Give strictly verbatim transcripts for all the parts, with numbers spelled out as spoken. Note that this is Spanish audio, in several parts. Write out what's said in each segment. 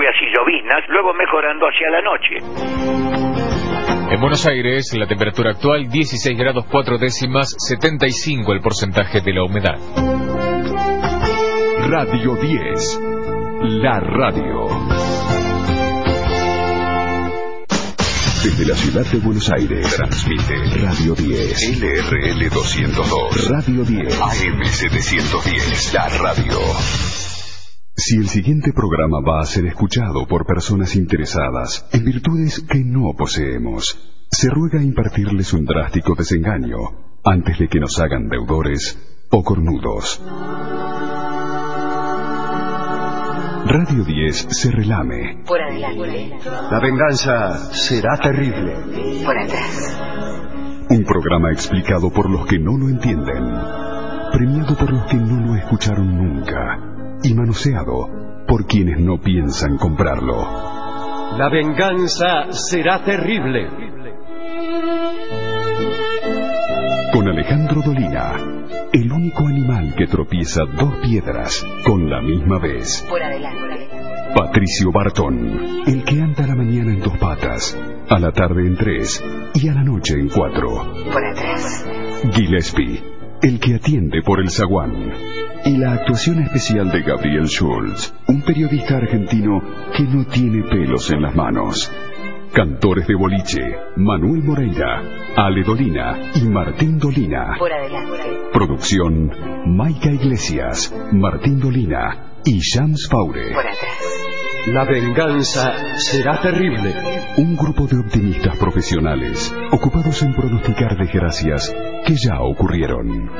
lluvias y lloviznas, luego mejorando hacia la noche. En Buenos Aires, la temperatura actual dieciséis grados cuatro décimas, setenta y cinco el porcentaje de la humedad. Radio diez, la radio. Desde la ciudad de Buenos Aires, transmite Radio diez, L R L doscientos dos, Radio diez, A M setecientos diez, la radio. Si el siguiente programa va a ser escuchado por personas interesadas en virtudes que no poseemos, se ruega impartirles un drástico desengaño antes de que nos hagan deudores o cornudos. Radio diez se relame. Por adelante. La venganza será terrible. Por atrás. Un programa explicado por los que no lo entienden, premiado por los que no lo escucharon nunca y manoseado por quienes no piensan comprarlo. La venganza será terrible. Con Alejandro Dolina, el único animal que tropieza dos piedras con la misma vez. Por adelante. Patricio Bartón, el que anda a la mañana en dos patas, a la tarde en tres y a la noche en cuatro. Por atrás. Gillespie, el que atiende por el zaguán. Y la actuación especial de Gabriel Schultz, un periodista argentino que no tiene pelos en las manos. Cantores de boliche, Manuel Moreira, Ale Dolina y Martín Dolina. Por adelante. Producción, Maica Iglesias, Martín Dolina y Shams Faure. Por atrás. La venganza será terrible. Un grupo de optimistas profesionales ocupados en pronosticar desgracias que ya ocurrieron.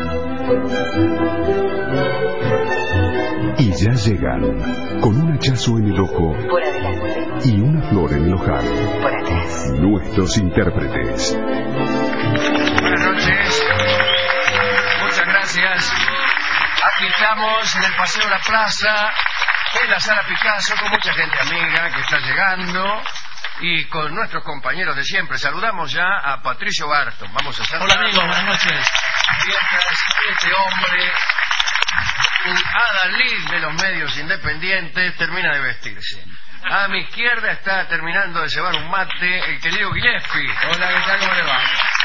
Y ya llegan, con un hachazo en el ojo Por adelante. y una flor en el ojal, Por atrás. nuestros intérpretes. Buenas noches, muchas gracias. Aquí estamos en el Paseo de la Plaza, en la Sala Picasso, con mucha gente amiga que está llegando y con nuestros compañeros de siempre. Saludamos ya a Patricio Barton. Vamos a saludar. Hola amigos, buenas noches. Mientras este hombre, un adalid de los medios independientes, termina de vestirse. A mi izquierda está terminando de cebar un mate el querido Gillespie. Hola, ¿qué tal? ¿Cómo le va?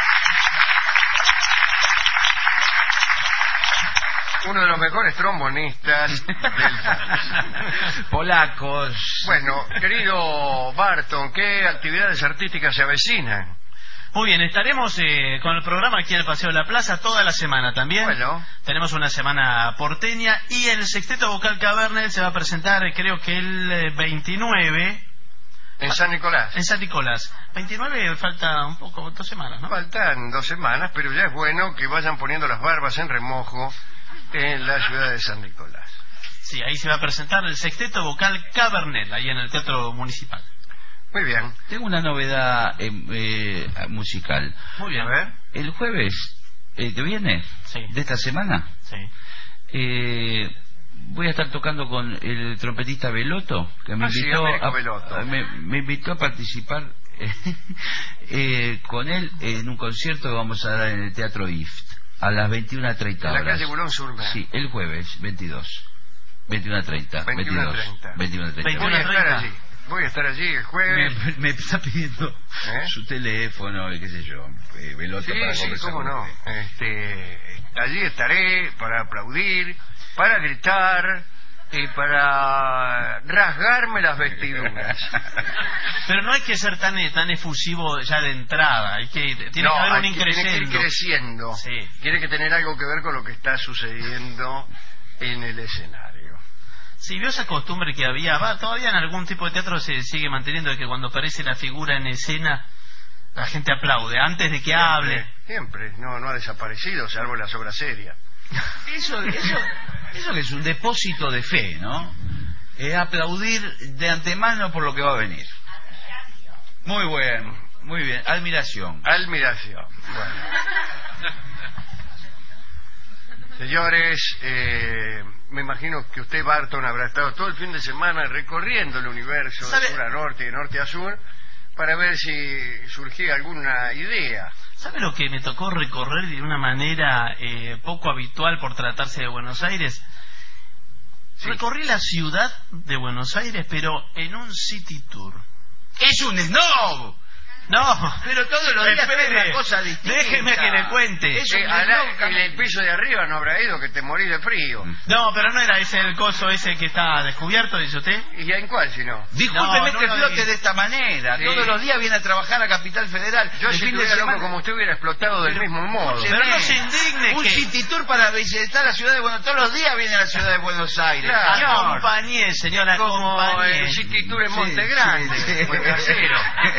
Uno de los mejores trombonistas del país. Polacos. Bueno, querido Barton, ¿qué actividades artísticas se avecinan? Muy bien, estaremos eh, con el programa aquí en el Paseo de la Plaza toda la semana también. Bueno. Tenemos una semana porteña y el Sexteto Vocal Cabernet se va a presentar, eh, creo que el eh, veintinueve. En San Nicolás. En San Nicolás. veintinueve falta un poco, dos semanas, ¿no? Faltan dos semanas, pero ya es bueno que vayan poniendo las barbas en remojo en la ciudad de San Nicolás. Sí, ahí se va a presentar el Sexteto Vocal Cabernet, ahí en el Teatro Municipal. Muy bien. Tengo una novedad eh, eh, musical. Muy bien. A ver. El jueves eh, que viene, Sí. de esta semana, Sí. eh, voy a estar tocando con el trompetista Belotto, que me Ah, sí, invitó Américo a, Belotto. a- me, me invitó a participar eh, con él en un concierto que vamos a dar en el Teatro I F T a las veintiuna treinta En la horas. calle Bulón Surmer. Sí, el jueves veintidós. veintiuna treinta. veintiuna treinta. veintiuna treinta. Voy a estar allí. Voy a estar allí el jueves. Me, me está pidiendo ¿Eh? su teléfono y qué sé yo, eh, Belotto, Sí, para sí, conversar cómo con no. usted. Este, allí estaré para aplaudir, para gritar y para rasgarme las vestiduras. Pero no hay que ser tan eh, tan efusivo ya de entrada, hay que tiene No, que haber un hay que- tiene que ir increciendo. creciendo. Sí. Tiene que tener algo que ver con lo que está sucediendo en el escenario. Si vio esa costumbre que había, va, todavía en algún tipo de teatro se sigue manteniendo, de que cuando aparece la figura en escena la gente aplaude antes de que Siempre, hable. Siempre, no, no ha desaparecido, salvo en las obras serias. Eso, eso, eso que es un depósito de fe, ¿no? Es aplaudir de antemano por lo que va a venir. Muy bueno, muy bien. Admiración. Admiración. Bueno. Señores, eh, me imagino que usted, Barton, habrá estado todo el fin de semana recorriendo el universo de ¿Sabe? sur a norte y de norte a sur para ver si surgía alguna idea. ¿Sabe lo que me tocó recorrer de una manera eh, poco habitual por tratarse de Buenos Aires? recorrí la ciudad de Buenos Aires, pero en un city tour. Es un snob. No, pero todos los días espere, es una cosa distinta. Déjeme que le cuente. Es Sí, un a la- snob. en el piso de arriba no habrá ido, que te morís de frío. No, pero no era ese el coso ese que está descubierto, dice usted. ¿Y ya en cuál, si no? Discúlpeme No, que no lo flote diga. de esta manera. Sí. Todos los días viene a trabajar a Capital Federal. Yo El si fin de estuviera loco semana- como usted hubiera explotado del mismo modo. Pero no se indigne Un que- city tour para visitar la ciudad de Buenos Aires. Todos los días viene a la ciudad de Buenos Aires. Claro. Señor. Acompañé, señora, Como acompañé. el City Tour en Sí, Monte sí, Grande, sí. fue casero.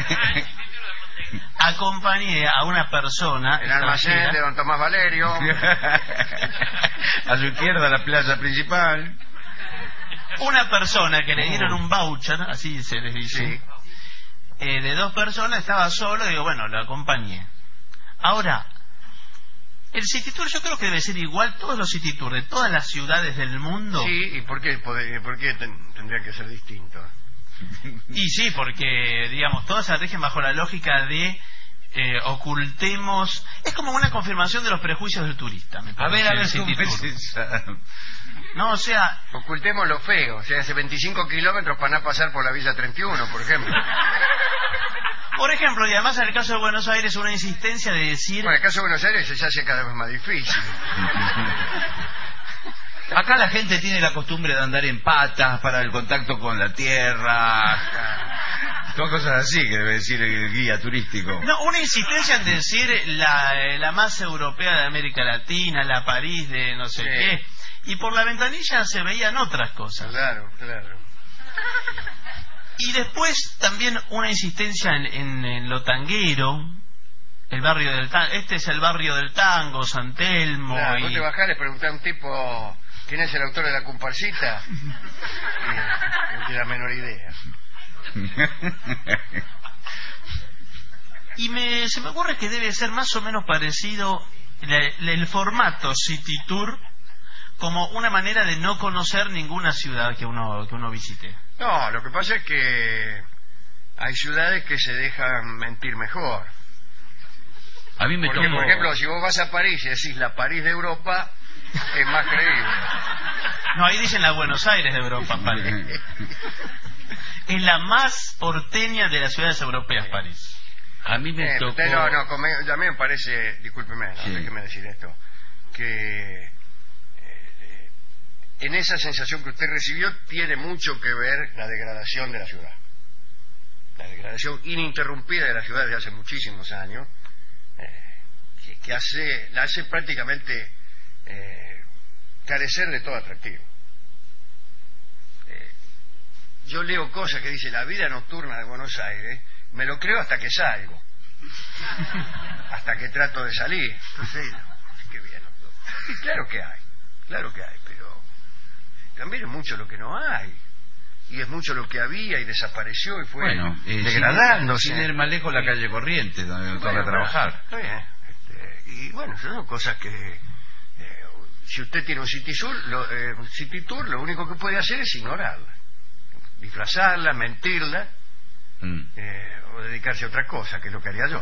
Acompañé a una persona El almacén de extranjera, don Tomás Valerio. A su izquierda la plaza principal. una persona que le dieron un voucher, así se les dice, Sí. eh, de dos personas, estaba solo, digo, bueno, lo acompañé. Ahora, el City Tour yo creo que debe ser igual todos los City Tours de todas las ciudades del mundo. Sí, ¿y por qué, poder- por qué ten- tendría que ser distinto? Y sí, porque, digamos, todas se rigen bajo la lógica de eh, ocultemos... Es como una confirmación de los prejuicios del turista, me A parece, ver, a el ver, City ¿cómo es Tour. esa? No, o sea, Ocultemos lo feo, o sea, hace veinticinco kilómetros para no pasar por la Villa treinta y uno, por ejemplo. por ejemplo, y además en el caso de Buenos Aires, una insistencia de decir... Bueno, en el caso de Buenos Aires se hace cada vez más difícil. Acá la gente tiene la costumbre de andar en patas para el contacto con la tierra. Son cosas así que debe decir el guía turístico. No, una insistencia en decir la, eh, la más europea de América Latina, la París de no sé Sí. qué, y por la ventanilla se veían otras cosas. Claro, claro. Y después también una insistencia en, en- en lo tanguero, el barrio del tango, este es el barrio del tango, San Telmo, Claro, y- vos te bajás, le preguntás a un tipo quién es el autor de la comparsita y no tiene la menor idea. y me, se me ocurre que debe ser más o menos parecido el, el formato City Tour como una manera de no conocer ninguna ciudad que uno, que uno visite. No, lo que pasa es que hay ciudades que se dejan mentir mejor. A mí me Porque, tomó... por ejemplo, si vos vas a París y decís la París de Europa, es más creíble. No, ahí dicen la Buenos Aires de Europa, París. Es la más porteña de las ciudades europeas, París. A mí me Eh, tocó... usted no, no, come- a mí me parece, discúlpeme, no, Sí. déjeme decir esto, que eh, en esa sensación que usted recibió tiene mucho que ver la degradación de la ciudad. La degradación ininterrumpida de la ciudad desde hace muchísimos años, eh, que, que hace, la hace prácticamente eh, carecer de todo atractivo. Eh, yo leo cosas que dice la vida nocturna de Buenos Aires, me lo creo hasta que salgo, hasta que trato de salir. Entonces, qué bien. Y claro que hay, claro que hay, pero también es mucho lo que no hay. Y es mucho lo que había y desapareció y fue Bueno, eh, degradándose. sin, sin ir más lejos la calle Corrientes, donde me toca Bueno, trabajar. está bien. Este, y bueno, son cosas que eh, si usted tiene un City Tour, lo, eh, un City Tour, lo único que puede hacer es ignorarla, disfrazarla, mentirla, Mm. eh, o dedicarse a otra cosa, que es lo que haría yo.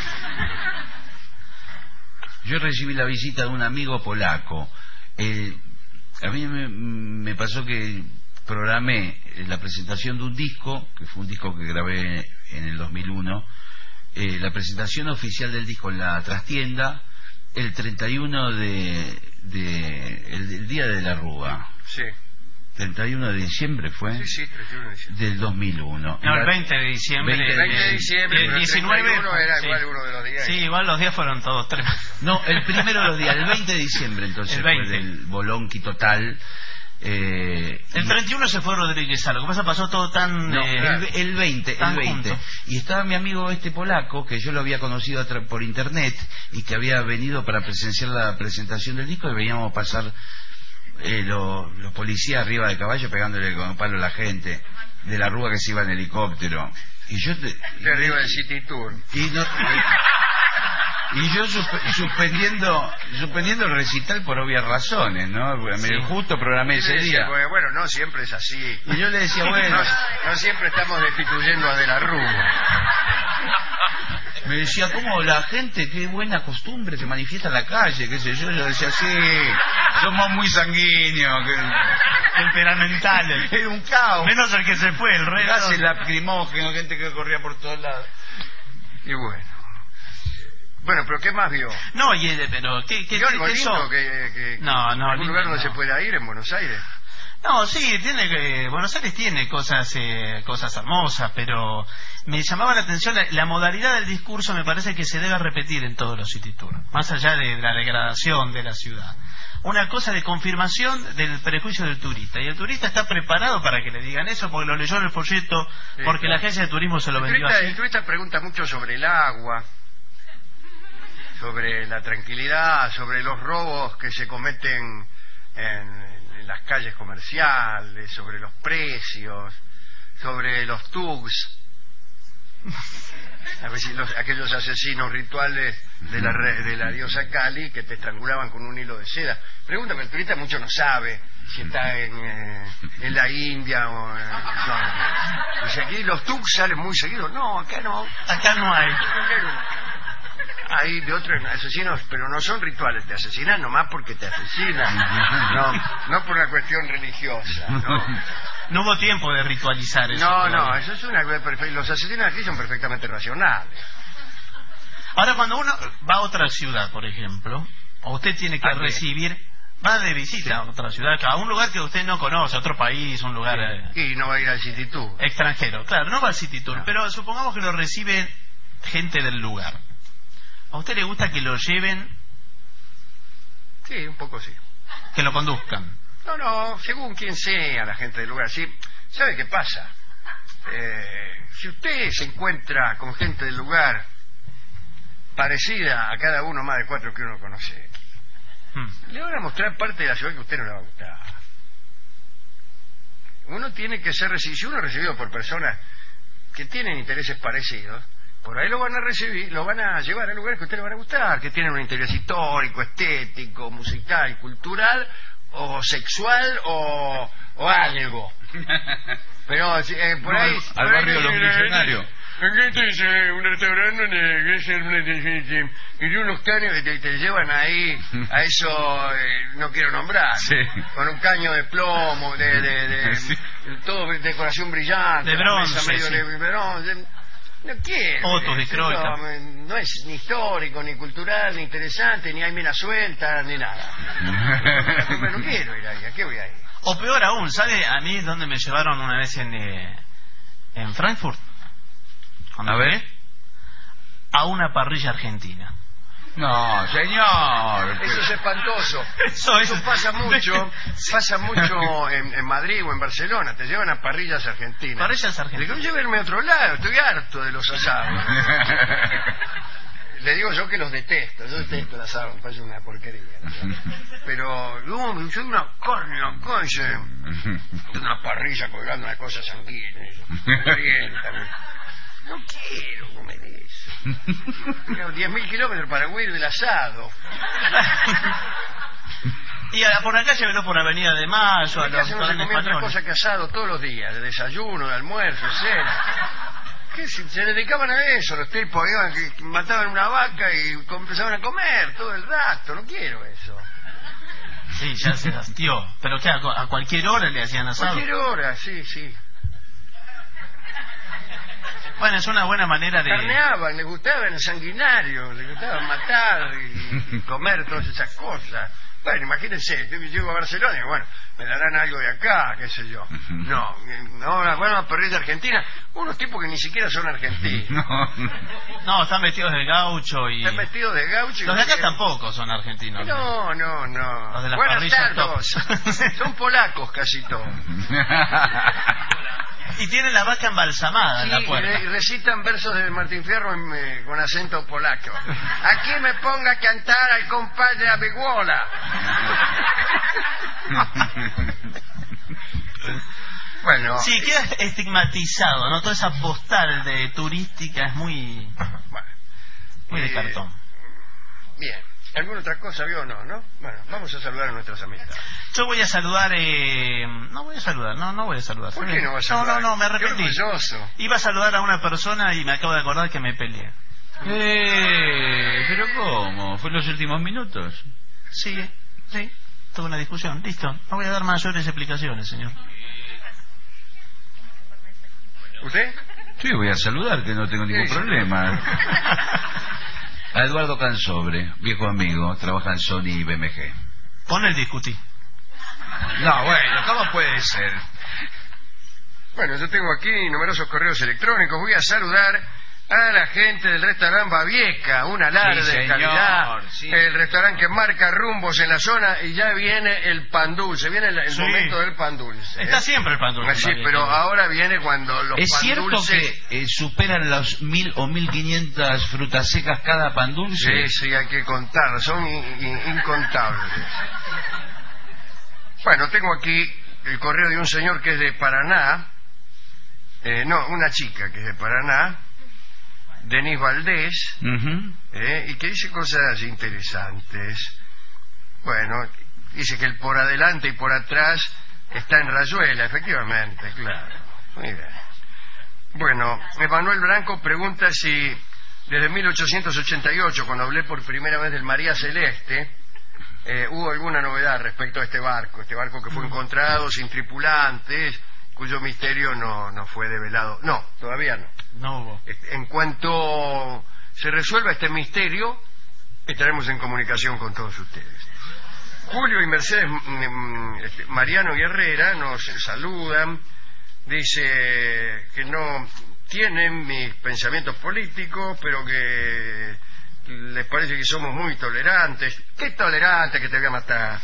Yo recibí la visita de un amigo polaco. Eh, a mí me, me pasó que programé la presentación de un disco, que fue un disco que grabé en el dos mil uno, eh, la presentación oficial del disco en la trastienda, el treinta y uno de, de el, el día de la Rúa. Sí, treinta y uno de diciembre fue sí, sí, treinta y uno de diciembre. del dos mil uno. No, el veinte de diciembre. veinte El veinte de diciembre, el pero el diecinueve, treinta y uno era sí. igual uno de los días. Sí, igual los días fueron todos tres. No, el primero de los días, el veinte de diciembre, entonces El veinte. fue del bolonqui total. Eh, El y- treinta y uno se fue Rodríguez A. Lo que pasa pasó todo tan... No, eh, el, el veinte, tan el veinte. junto. Y estaba mi amigo este polaco, que yo lo había conocido a tra- por internet, y que había venido para presenciar la presentación del disco, y veíamos pasar eh, lo- los policías arriba de caballo pegándole con palo a la gente, de la Rúa que se iba en helicóptero. Y yo... Te, De arriba del City Tour. y, no, y, y yo suspe- suspendiendo suspendiendo el recital por obvias razones, ¿no? Porque me- Sí. justo programé ese Sí, día. porque, bueno, no siempre es así. Y yo le decía, bueno... No, no siempre estamos destituyendo a De la Rúa. Me decía, ¿cómo la gente, qué buena costumbre se manifiesta en la calle, qué sé yo? Yo decía, sí, somos muy sanguíneos. que- Temperamentales. Era un caos. Menos el que se fue, el resto. Gases lacrimógenos, gente que corría por todos lados. Y bueno. Bueno, pero ¿qué más vio? No, y, eh, pero ¿qué, qué, ¿Vio algo qué lindo son? que, que, No, no, algún lindo lugar donde no. se pueda ir en Buenos Aires? No, sí, tiene que, Buenos Aires tiene cosas eh, cosas hermosas, pero me llamaba la atención la, la modalidad del discurso. Me parece que se debe repetir en todos los city tours, más allá de la degradación de la ciudad. Una cosa de confirmación del prejuicio del turista, y el turista está preparado para que le digan eso porque lo leyó en el folleto, porque Sí, la agencia de turismo se lo el vendió turista, así. el turista pregunta mucho sobre el agua, sobre la tranquilidad, sobre los robos que se cometen en, en las calles comerciales, sobre los precios, sobre los thugs, a ver si los, aquellos asesinos rituales de la, re- de la diosa Kali que te estrangulaban con un hilo de seda. Pregúntame, el turista mucho no sabe si está en, eh, en la India o en... No. Dice, aquí los thugs salen muy seguidos. No, acá no. Acá no hay. Hay de otros asesinos, pero no son rituales, te asesinan nomás porque te asesinan, no, no por una cuestión religiosa, ¿no? No hubo tiempo de ritualizar eso. No, todavía. no, eso es una... Los asesinos aquí son perfectamente racionales. Ahora, cuando uno va a otra ciudad, por ejemplo, o usted tiene que ¿A qué? recibir, va de visita a otra ciudad, a un lugar que usted no conoce, otro país, un lugar eh, Y no va a ir al City Tour. extranjero. Claro, no va al City Tour, No. pero supongamos que lo recibe gente del lugar. ¿A usted le gusta que lo lleven, Sí, un poco sí. que lo conduzcan? No, no, según quien sea la gente del lugar. Sí, ¿sabe qué pasa? Eh, si usted se encuentra con gente del lugar parecida a cada uno más de cuatro que uno conoce, Hmm. le van a mostrar parte de la ciudad que a usted no le va a gustar. Uno tiene que ser recibido. Si uno es recibido por personas que tienen intereses parecidos, por ahí lo van a recibir, lo van a llevar a lugares que a usted le van a gustar, que tienen un interés histórico, estético, musical, cultural, o sexual, o, o algo. Pero eh, por No, ahí... al por ahí- barrio de los millonarios. Aquí es eh, un restaurante donde que es el- el- y de unos caños que te, te llevan ahí a eso, eh, no quiero nombrar, Sí. con un caño de plomo, de, de, de, Sí. de todo decoración brillante, De la bronce, mesa medio sí. de bronce. No quiero. Fotos de eso croita. No, no es ni histórico, ni cultural, ni interesante, ni hay minas sueltas, ni nada. No quiero ir ahí, ¿a qué voy a ir? O peor aún, ¿sabe a mí dónde me llevaron una vez en, eh, en Frankfurt? Cuando A ver. fui, a una parrilla argentina. No, señor. Eso es espantoso. Eso es- Eso pasa mucho, pasa mucho en, en Madrid o en Barcelona. Te llevan a parrillas argentinas. Parrillas argentinas. Le digo, llévenme a otro lado, estoy harto de los asados. Le digo yo que los detesto, yo detesto el asado, me parece una porquería. ¿No? Pero, no, yo soy una carne, una cosa, una parrilla colgando una cosa sanguínea. No quiero comer eso. diez mil kilómetros para huir del asado. Y a- por acá llévelo por Avenida de Mayo, a Acá los se no se restaurantes comía otra españoles. cosa que asado todos los días, de desayuno, de almuerzo, de cena. ¿Qué? Se, se dedicaban a eso, los tipos iban, que, que mataban una vaca y com- empezaban a comer todo el rato. No quiero eso. Sí, ya se hastió. Pero que a, cu- a cualquier hora le hacían asado. Cualquier hora, sí, sí. Bueno, es una buena manera de... Carneaban, les gustaba el sanguinario, les gustaba matar y comer todas esas cosas. Bueno, imagínense, yo llego a Barcelona y bueno, me darán algo de acá, qué sé yo. No, no, una buena parrilla argentina, unos tipos que ni siquiera son argentinos. No. No, están vestidos de gaucho y... Están vestidos de gaucho. y Los de acá que- tampoco son argentinos. No, no, no. Los de las Buenas parrillas tardes. Son polacos casi todos. Y tienen la vaca embalsamada Sí, en la y puerta. re- y recitan versos de Martín Fierro en, eh, con acento polaco. Aquí me ponga a cantar al compadre Abegola. Bueno, Sí, queda estigmatizado, ¿no? Toda esa postal de turística es muy... bueno, muy de eh, cartón. Bien. ¿Alguna otra cosa vio o no, no? Bueno, vamos a saludar a nuestras amistades. Yo voy a saludar... Eh... No voy a saludar, no, no voy a saludar. ¿Por qué no vas a saludar? No, no, no, me Qué arrepentí. orgulloso. Iba a saludar a una persona y me acabo de acordar que me peleé. Eh, pero ¿cómo? ¿Fue en los últimos minutos? Sí, sí. toda una discusión. Listo, no voy a dar mayores explicaciones, señor. ¿Usted? Sí, voy a saludar, que no tengo ningún Sí, sí. problema. A Eduardo Cansobre, viejo amigo, trabaja en Sony y B M G. Pon el discutí. No, bueno, ¿cómo puede ser? Bueno, yo tengo aquí numerosos correos electrónicos. Voy a saludar a la gente del restaurante Babieca, un alarde Sí, de señor, calidad. sí. El restaurante que marca rumbos en la zona y ya viene el pan dulce. Viene el, el Sí. momento del pan dulce. Está ¿eh? siempre el pan dulce. Sí, Babieca. pero ahora viene cuando los ¿Es pan cierto dulces... que eh, superan los mil o mil quinientas frutas secas cada pan dulce? Sí, sí, hay que contar, son in- in- incontables. Bueno, tengo aquí el correo de un señor que es de Paraná, eh, no, una chica que es de Paraná, Denis Valdés, Ujú. eh, y que dice cosas interesantes. Bueno, dice que el por adelante y por atrás está en Rayuela, efectivamente, claro. Muy bien. Bueno, Emanuel Blanco pregunta si desde mil ochocientos ochenta y ocho, cuando hablé por primera vez del María Celeste, eh, hubo alguna novedad respecto a este barco, este barco que fue encontrado sin tripulantes, cuyo misterio no, no fue develado. No, todavía no. No hubo. En cuanto se resuelva este misterio, estaremos en comunicación con todos ustedes. Julio y Mercedes mm, este, Mariano y Herrera nos saludan. Dice que no tienen mis pensamientos políticos, pero que les parece que somos muy tolerantes. ¡Qué tolerante, que te voy a matar!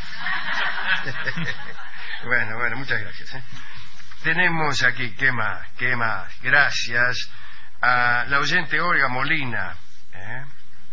Bueno, bueno, muchas gracias. ¿eh? Tenemos aquí, ¿qué más? ¿Qué más? Gracias a la oyente Olga Molina. ¿eh?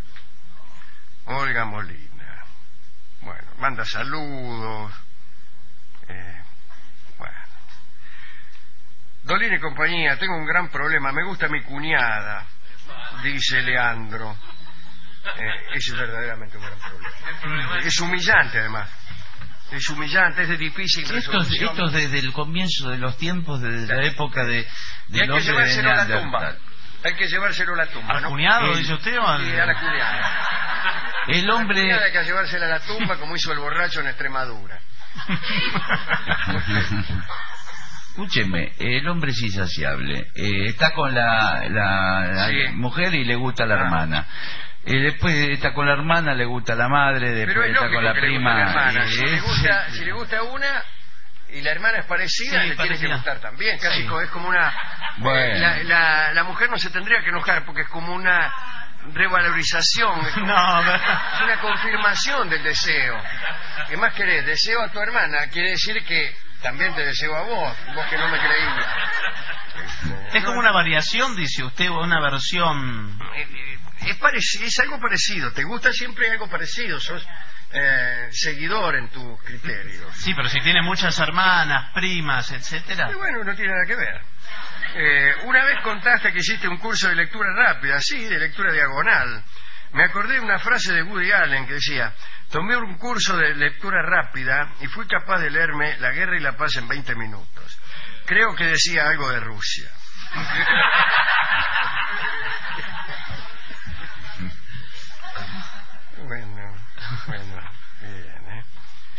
Olga Molina. Bueno, manda saludos. Eh, bueno. Dolina y compañía, tengo un gran problema. Me gusta mi cuñada, dice Leandro. Eh, ese es verdaderamente un gran problema. Es humillante, además. Es humillante, es de difícil Esto, resolución. esto desde el comienzo de los tiempos, desde la época de, Y del hay que hombre de llevárselo a la Neandertal. tumba. Hay que llevárselo a la tumba. ¿Al ¿no? cuñado, El- dice usted, o al- Sí, a la cuñada. El La hombre... cuñada hay que llevársela a la tumba como hizo el borracho en Extremadura. Escúcheme, el hombre es insaciable. Eh, está con la, la, la Sí. mujer y le gusta la Ah. hermana. Eh, después está con la hermana, le gusta la madre, Pero después es está lógico con la que le guste prima. a la hermana. eh, Si le es- gusta, si le gusta una y la hermana es parecida, Sí, le tiene que parecida. gustar también. Casi Sí. co- es como una... Bueno. La, la, la mujer no se tendría que enojar porque es como una revalorización. Es, como- No, pero- es una confirmación del deseo. ¿Qué más querés? Deseo a tu hermana. Quiere decir que también te deseo a vos. Vos que no me creías. Es como una variación, dice usted, o una versión. Eh, eh, Es, pareci- es algo parecido. Te gusta siempre algo parecido. Sos eh, seguidor en tus criterios. Sí, pero si tiene muchas hermanas, primas, etcétera. Y bueno, no tiene nada que ver. Eh, una vez contaste que hiciste un curso de lectura rápida, sí, de lectura diagonal. Me acordé de una frase de Woody Allen que decía: tomé un curso de lectura rápida y fui capaz de leerme La guerra y la paz en veinte minutos. Creo que decía algo de Rusia. Bueno, bueno, bien, ¿eh?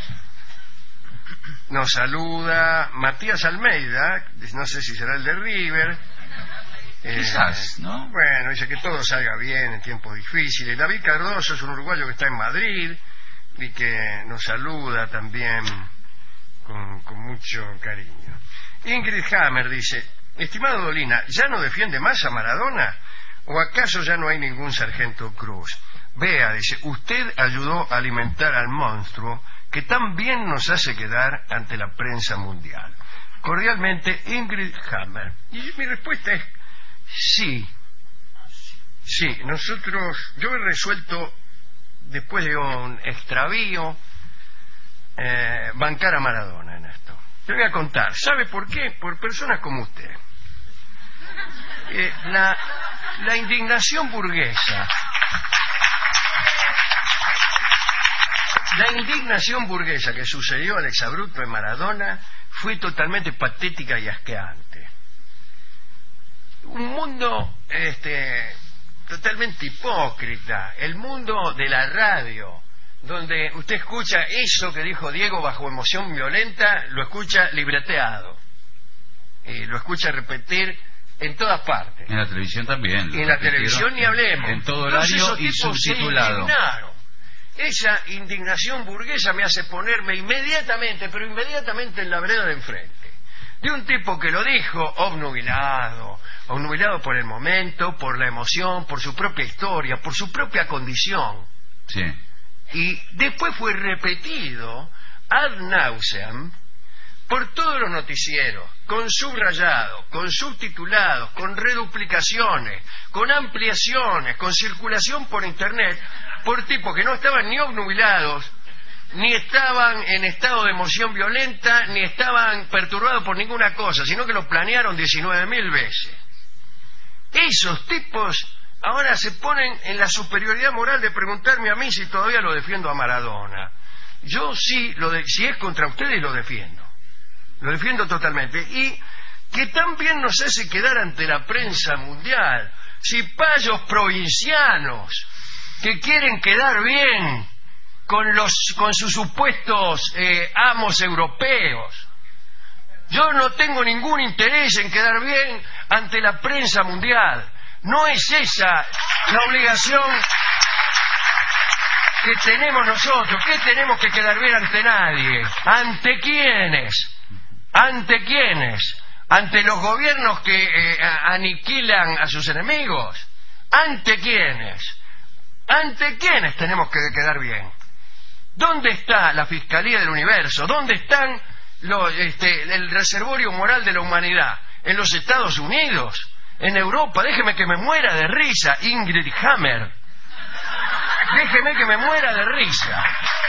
Nos saluda Matías Almeida, no sé si será el de River. Eh, Quizás, ¿no? Bueno, dice que todo salga bien en tiempos difíciles. David Cardoso es un uruguayo que está en Madrid y que nos saluda también con, con mucho cariño. Ingrid Hammer dice: estimado Dolina, ¿ya no defiende más a Maradona? ¿O acaso ya no hay ningún sargento Cruz? Vea, dice, usted ayudó a alimentar al monstruo que tan bien nos hace quedar ante la prensa mundial. Cordialmente, Ingrid Hammer. Y mi respuesta es sí. Sí, nosotros, yo he resuelto, después de un extravío, eh, bancar a Maradona en esto. Te voy a contar. ¿Sabe por qué? Por personas como usted. Eh, la, la indignación burguesa. La indignación burguesa que sucedió al exabrupto de Maradona fue totalmente patética y asqueante. Un mundo este, totalmente hipócrita, el mundo de la radio, donde usted escucha eso que dijo Diego bajo emoción violenta, lo escucha libreteado. Y lo escucha repetir en todas partes. En la televisión también. Y en la televisión ni hablemos. En todo Entonces, horario esos y tipos se subtitulado. indignaron. Esa indignación burguesa me hace ponerme inmediatamente, pero inmediatamente en la vereda de enfrente. De un tipo que lo dijo obnubilado, obnubilado por el momento, por la emoción, por su propia historia, por su propia condición. Sí. Y después fue repetido ad nauseam por todos los noticieros, con subrayados, con subtitulados, con reduplicaciones, con ampliaciones, con circulación por internet, por tipos que no estaban ni obnubilados, ni estaban en estado de emoción violenta, ni estaban perturbados por ninguna cosa, sino que lo planearon diecinueve mil veces. Esos tipos ahora se ponen en la superioridad moral de preguntarme a mí si todavía lo defiendo a Maradona. Yo sí, lo de, si es contra ustedes, lo defiendo. Lo defiendo totalmente. Y que también nos hace quedar ante la prensa mundial. Cipayos provincianos que quieren quedar bien con, los, con sus supuestos eh, amos europeos. Yo no tengo ningún interés en quedar bien ante la prensa mundial. No es esa la obligación que tenemos nosotros. ¿Qué tenemos que quedar bien ante nadie? ¿Ante quiénes? ¿Ante quiénes? ¿Ante los gobiernos que eh, aniquilan a sus enemigos? ¿Ante quiénes? ¿Ante quiénes tenemos que quedar bien? ¿Dónde está la Fiscalía del Universo? ¿Dónde están los, este, el reservorio moral de la humanidad? ¿En los Estados Unidos? ¿En Europa? Déjeme que me muera de risa, Ingrid Hammer. Déjeme que me muera de risa.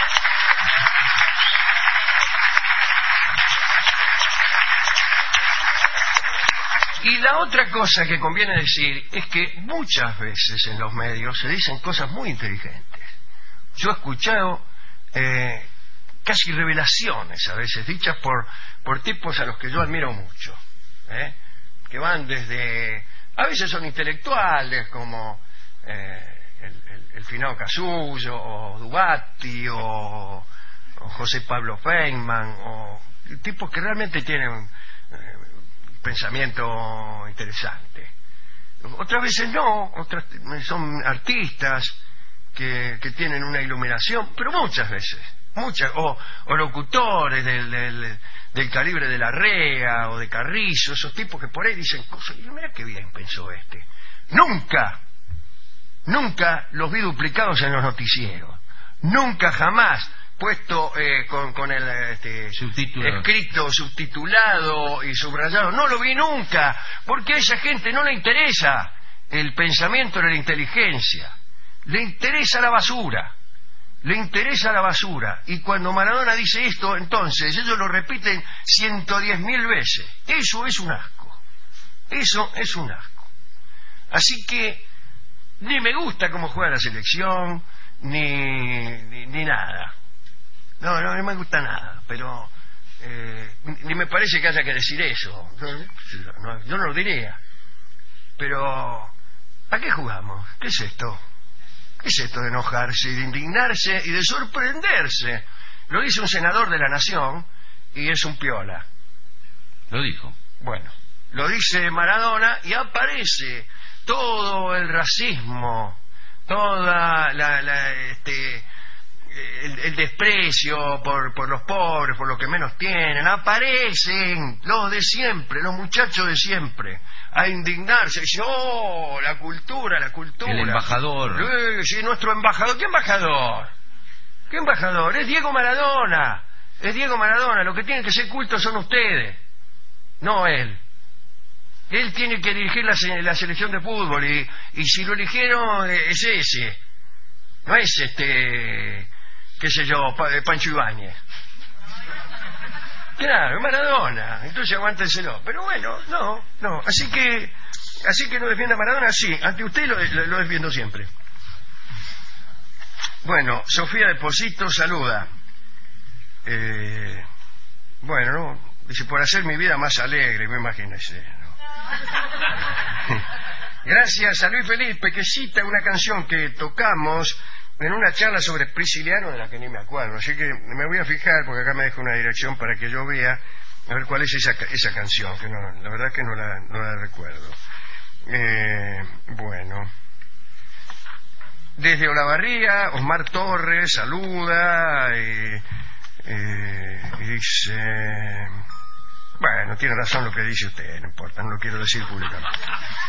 Y la otra cosa que conviene decir es que muchas veces en los medios se dicen cosas muy inteligentes. Yo he escuchado eh, casi revelaciones a veces dichas por, por tipos a los que yo admiro mucho, ¿eh? Que van desde... A veces son intelectuales como eh, el, el, el finado Casullo o Dubatti o, o José Pablo Feynman, o tipos que realmente tienen eh, pensamiento interesante. Otras veces no, otras son artistas que, que tienen una iluminación, pero muchas veces, muchas, o, o locutores del, del, del calibre de Larrea o de Carrizo, esos tipos que por ahí dicen cosas, y mira qué bien pensó este. Nunca, nunca los vi duplicados en los noticieros, nunca jamás puesto eh, con, con el este, escrito, subtitulado y subrayado. No lo vi nunca, porque a esa gente no le interesa el pensamiento de la inteligencia, le interesa la basura, le interesa la basura. Y cuando Maradona dice esto, entonces ellos lo repiten ciento diez mil veces. Eso es un asco, eso es un asco. Así que ni me gusta cómo juega la selección, ni, ni, ni nada. No, no, no me gusta nada, pero eh, ni me parece que haya que decir eso. No, no, yo no lo diría. Pero, ¿a qué jugamos? ¿Qué es esto? ¿Qué es esto de enojarse, de indignarse y de sorprenderse? Lo dice un senador de la Nación y es un piola. Lo dijo. Bueno, lo dice Maradona y aparece todo el racismo, toda la... la este, El, el desprecio por, por los pobres, por los que menos tienen. Aparecen los de siempre, los muchachos de siempre, a indignarse. Dice, oh, la cultura, la cultura. El embajador. Sí, sí, nuestro embajador. ¿Qué embajador? ¿Qué embajador? Es Diego Maradona. Es Diego Maradona. Lo que tienen que ser cultos son ustedes, no él. Él tiene que dirigir la, la selección de fútbol y, y si lo eligieron es ese. No es este... qué sé yo, Pancho Ibáñez. Claro, Maradona, entonces aguántenselo. Pero bueno, no, no. Así que, así que no defienda a Maradona, sí. Ante usted lo, lo, lo defiendo siempre. Bueno, Sofía Deposito saluda. Eh, bueno, ¿no? Dice, por hacer mi vida más alegre, me imagínese, ¿no? Gracias a Luis Felipe, que cita una canción que tocamos en una charla sobre Prisciliano de la que ni me acuerdo, así que me voy a fijar porque acá me deja una dirección para que yo vea a ver cuál es esa, esa canción, que no, la verdad que no la, no la recuerdo. Eh, bueno, desde Olavarría, Osmar Torres saluda y, eh, y dice, bueno, tiene razón lo que dice usted, no importa, no lo quiero decir públicamente.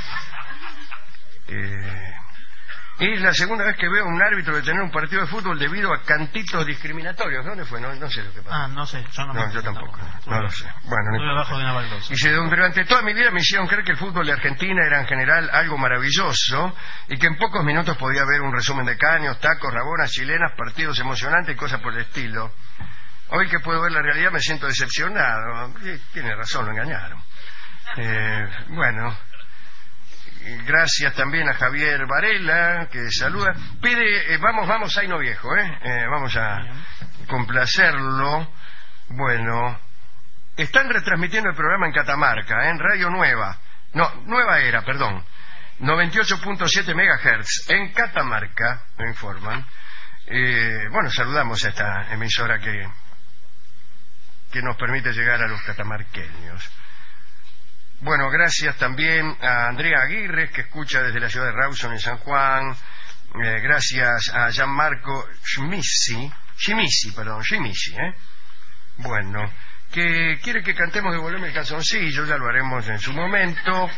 Eh, es la segunda vez que veo a un árbitro detener un partido de fútbol debido a cantitos discriminatorios. ¿Dónde fue? No, no sé lo que pasó. Ah, no sé, yo no, no me yo tampoco, tampoco. No, no lo sé. Bueno, no estoy abajo de una baldosa. Dice, durante toda mi vida me hicieron creer que el fútbol de Argentina era en general algo maravilloso y que en pocos minutos podía ver un resumen de caños, tacos, rabonas, chilenas, partidos emocionantes y cosas por el estilo. Hoy que puedo ver la realidad me siento decepcionado. Tiene razón, lo engañaron. Eh, bueno... Gracias también a Javier Varela, que saluda. Pide, eh, vamos, vamos, Zaino Viejo, ¿eh? eh vamos a complacerlo. Bueno, están retransmitiendo el programa en Catamarca, ¿eh? En Radio Nueva. No, Nueva Era, perdón. noventa y ocho punto siete megahertz. En Catamarca, me informan. Eh, bueno, saludamos a esta emisora que, que nos permite llegar a los catamarqueños. Bueno, gracias también a Andrea Aguirre, que escucha desde la ciudad de Rawson en San Juan. Eh, gracias a Gianmarco Schmissi, Schmissi, perdón, Schmissi, ¿eh? Bueno, que quiere que cantemos Devolveme el calzoncillo, ya lo haremos en su momento.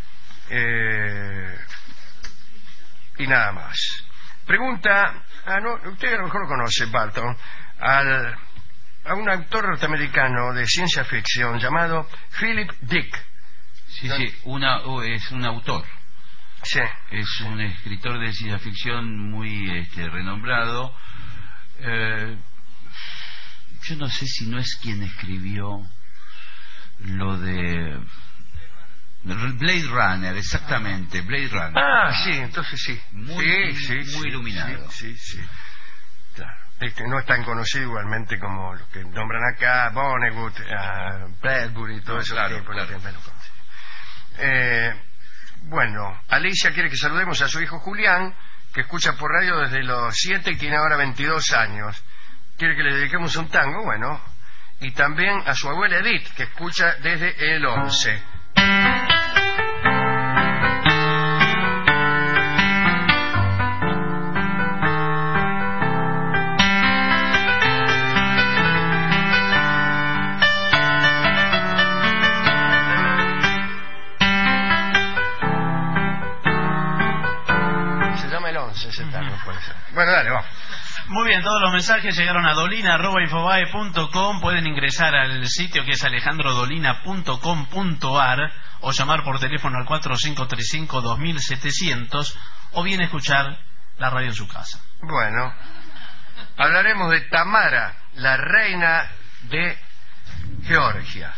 Eh, y nada más. Pregunta, ah, no, usted a lo mejor lo conoce, Barton, al, a un autor norteamericano de ciencia ficción llamado Philip Dick. Sí, sí, una, es un autor. Sí. Es un escritor de ciencia ficción muy este, renombrado. Eh, yo no sé si no es quien escribió lo de Blade Runner, exactamente, Blade Runner. Ah, sí, entonces sí. Muy, sí, muy, sí, muy sí, iluminado. Sí, sí, sí. Claro. Este, no es tan conocido igualmente como los que nombran acá, Vonnegut, uh, Bradbury y todo no, eso. Claro, que, claro. Eh, bueno, Alicia quiere que saludemos a su hijo Julián, que escucha por radio desde los siete y tiene ahora veintidós años. Quiere que le dediquemos un tango, bueno. Y también a su abuela Edith, que escucha desde el once. Bueno, dale, vamos. Muy bien, todos los mensajes llegaron a dolina arroba infobae punto com. Pueden ingresar al sitio que es alejandro dolina punto com punto ar o llamar por teléfono al cuatro cinco tres cinco dos mil setecientos o bien escuchar la radio en su casa. Bueno, hablaremos de Tamara, la reina de Georgia.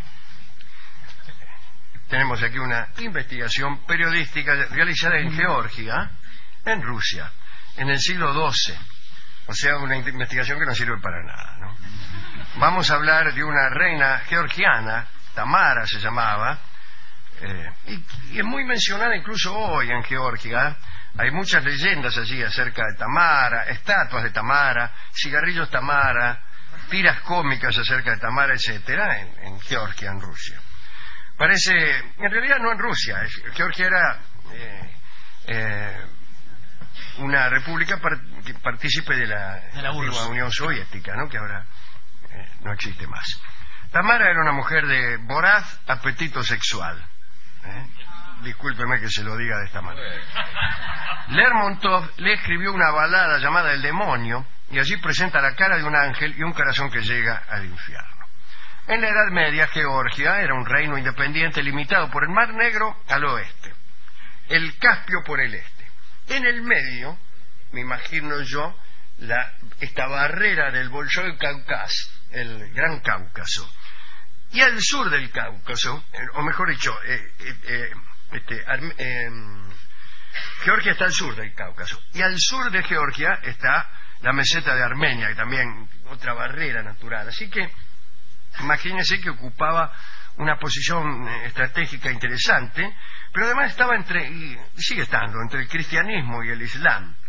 Tenemos aquí una investigación periodística realizada en Georgia, en Rusia, en el siglo doce. O sea, una investigación que no sirve para nada, ¿no? Vamos a hablar de una reina georgiana, Tamara se llamaba, eh, y, y es muy mencionada incluso hoy en Georgia. Hay muchas leyendas allí acerca de Tamara, estatuas de Tamara, cigarrillos Tamara, tiras cómicas acerca de Tamara, etcétera, en, en Georgia, en Rusia. Parece, en realidad no en Rusia, Georgia era eh, eh, una república par, partícipe de la, de la Unión Soviética, ¿no? Que ahora eh, no existe más. Tamara era una mujer de voraz apetito sexual. ¿eh? Discúlpeme que se lo diga de esta manera. Lermontov le escribió una balada llamada El demonio, y allí presenta la cara de un ángel y un corazón que llega al infierno. En la Edad Media, Georgia era un reino independiente limitado por el Mar Negro al oeste, el Caspio por el este. En el medio, me imagino yo, la, esta barrera del Bolshoi Cáucaso, el Gran Cáucaso. Y al sur del Cáucaso, o mejor dicho, eh, eh, eh, este, eh, Georgia está al sur del Cáucaso. Y al sur de Georgia está la meseta de Armenia, que también otra barrera natural. Así que imagínense que ocupaba una posición estratégica interesante, pero además estaba entre, y sigue estando, entre el cristianismo y el islam.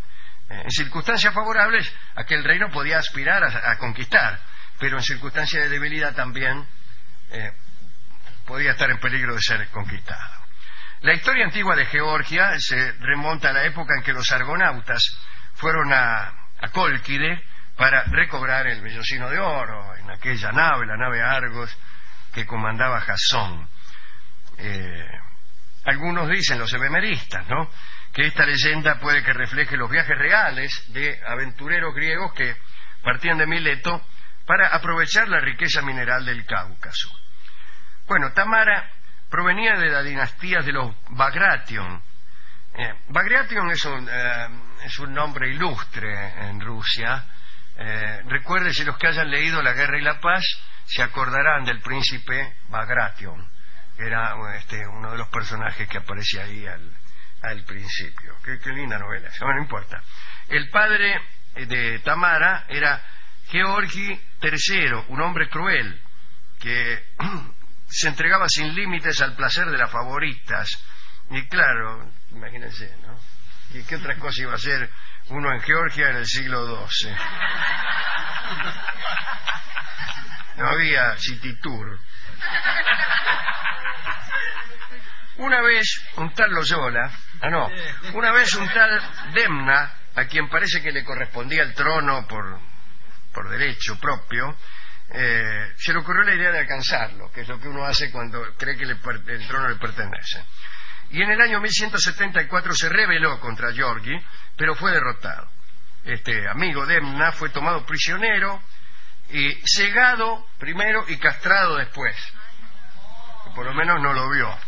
Eh, en circunstancias favorables, aquel reino podía aspirar a, a conquistar, pero en circunstancias de debilidad también eh, podía estar en peligro de ser conquistado. La historia antigua de Georgia se remonta a la época en que los argonautas fueron a, a Cólquide para recobrar el vellocino de oro en aquella nave, la nave Argos, que comandaba Jasón. Eh, algunos dicen, los ebemeristas, ¿no?, que esta leyenda puede que refleje los viajes reales de aventureros griegos que partían de Mileto para aprovechar la riqueza mineral del Cáucaso. Bueno, Tamara provenía de la dinastía de los Bagration. Eh, Bagration es un, eh, es un nombre ilustre en Rusia. Eh, recuerde, si los que hayan leído La Guerra y la Paz se acordarán del príncipe Bagration, que era este, uno de los personajes que aparece ahí al, al principio. Qué, qué linda novela. Bueno, no importa. El padre de Tamara era Georgi tercero, un hombre cruel que se entregaba sin límites al placer de las favoritas. Y claro, imagínense, ¿no? ¿Y qué otra cosa iba a hacer uno en Georgia en el siglo doce? No había City Tour. Una vez un tal Loyola, ah no, una vez un tal Demna, a quien parece que le correspondía el trono por, por derecho propio, eh, se le ocurrió la idea de alcanzarlo, que es lo que uno hace cuando cree que le, el trono le pertenece. Y en el año mil ciento setenta y cuatro se rebeló contra Georgi, pero fue derrotado. Este amigo Demna fue tomado prisionero y cegado primero y castrado después. Por lo menos no lo vio.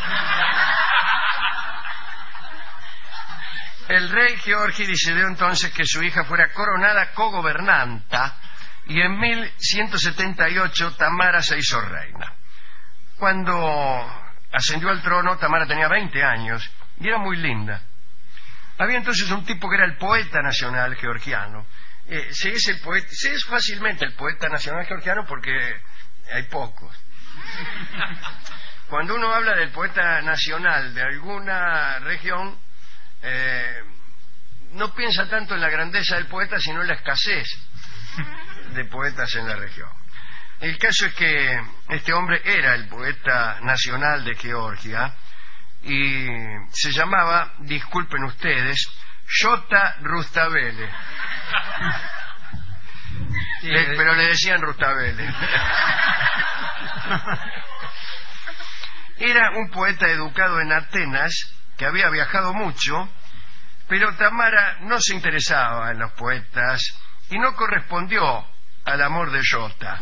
El rey Georgi decidió entonces que su hija fuera coronada cogobernanta, y en mil ciento setenta y ocho Tamara se hizo reina. Cuando ascendió al trono, Tamara tenía veinte años y era muy linda. Había entonces un tipo que era el poeta nacional georgiano. Eh, se, es el poeta, se es fácilmente el poeta nacional georgiano porque hay pocos. Cuando uno habla del poeta nacional de alguna región, eh, no piensa tanto en la grandeza del poeta, sino en la escasez de poetas en la región. El caso es que este hombre era el poeta nacional de Georgia y se llamaba, disculpen ustedes, Shota Rustaveli. Le, pero le decían Rustaveli. Era un poeta educado en Atenas que había viajado mucho, pero Tamara no se interesaba en los poetas y no correspondió al amor de Shota.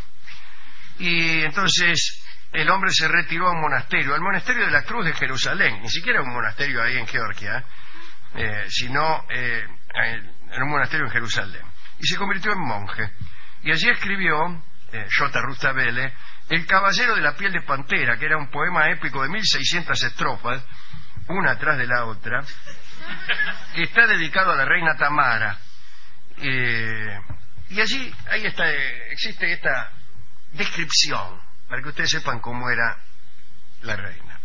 Y entonces el hombre se retiró a un monasterio, al monasterio de la Cruz de Jerusalén, ni siquiera un monasterio ahí en Georgia, eh, sino eh, en un monasterio en Jerusalén, y se convirtió en monje. Y allí escribió, eh, Shota Rustaveli, El caballero de la piel de pantera, que era un poema épico de mil seiscientas estrofas, una atrás de la otra, que está dedicado a la reina Tamara. Eh, y allí ahí está, eh, existe esta descripción, para que ustedes sepan cómo era la reina.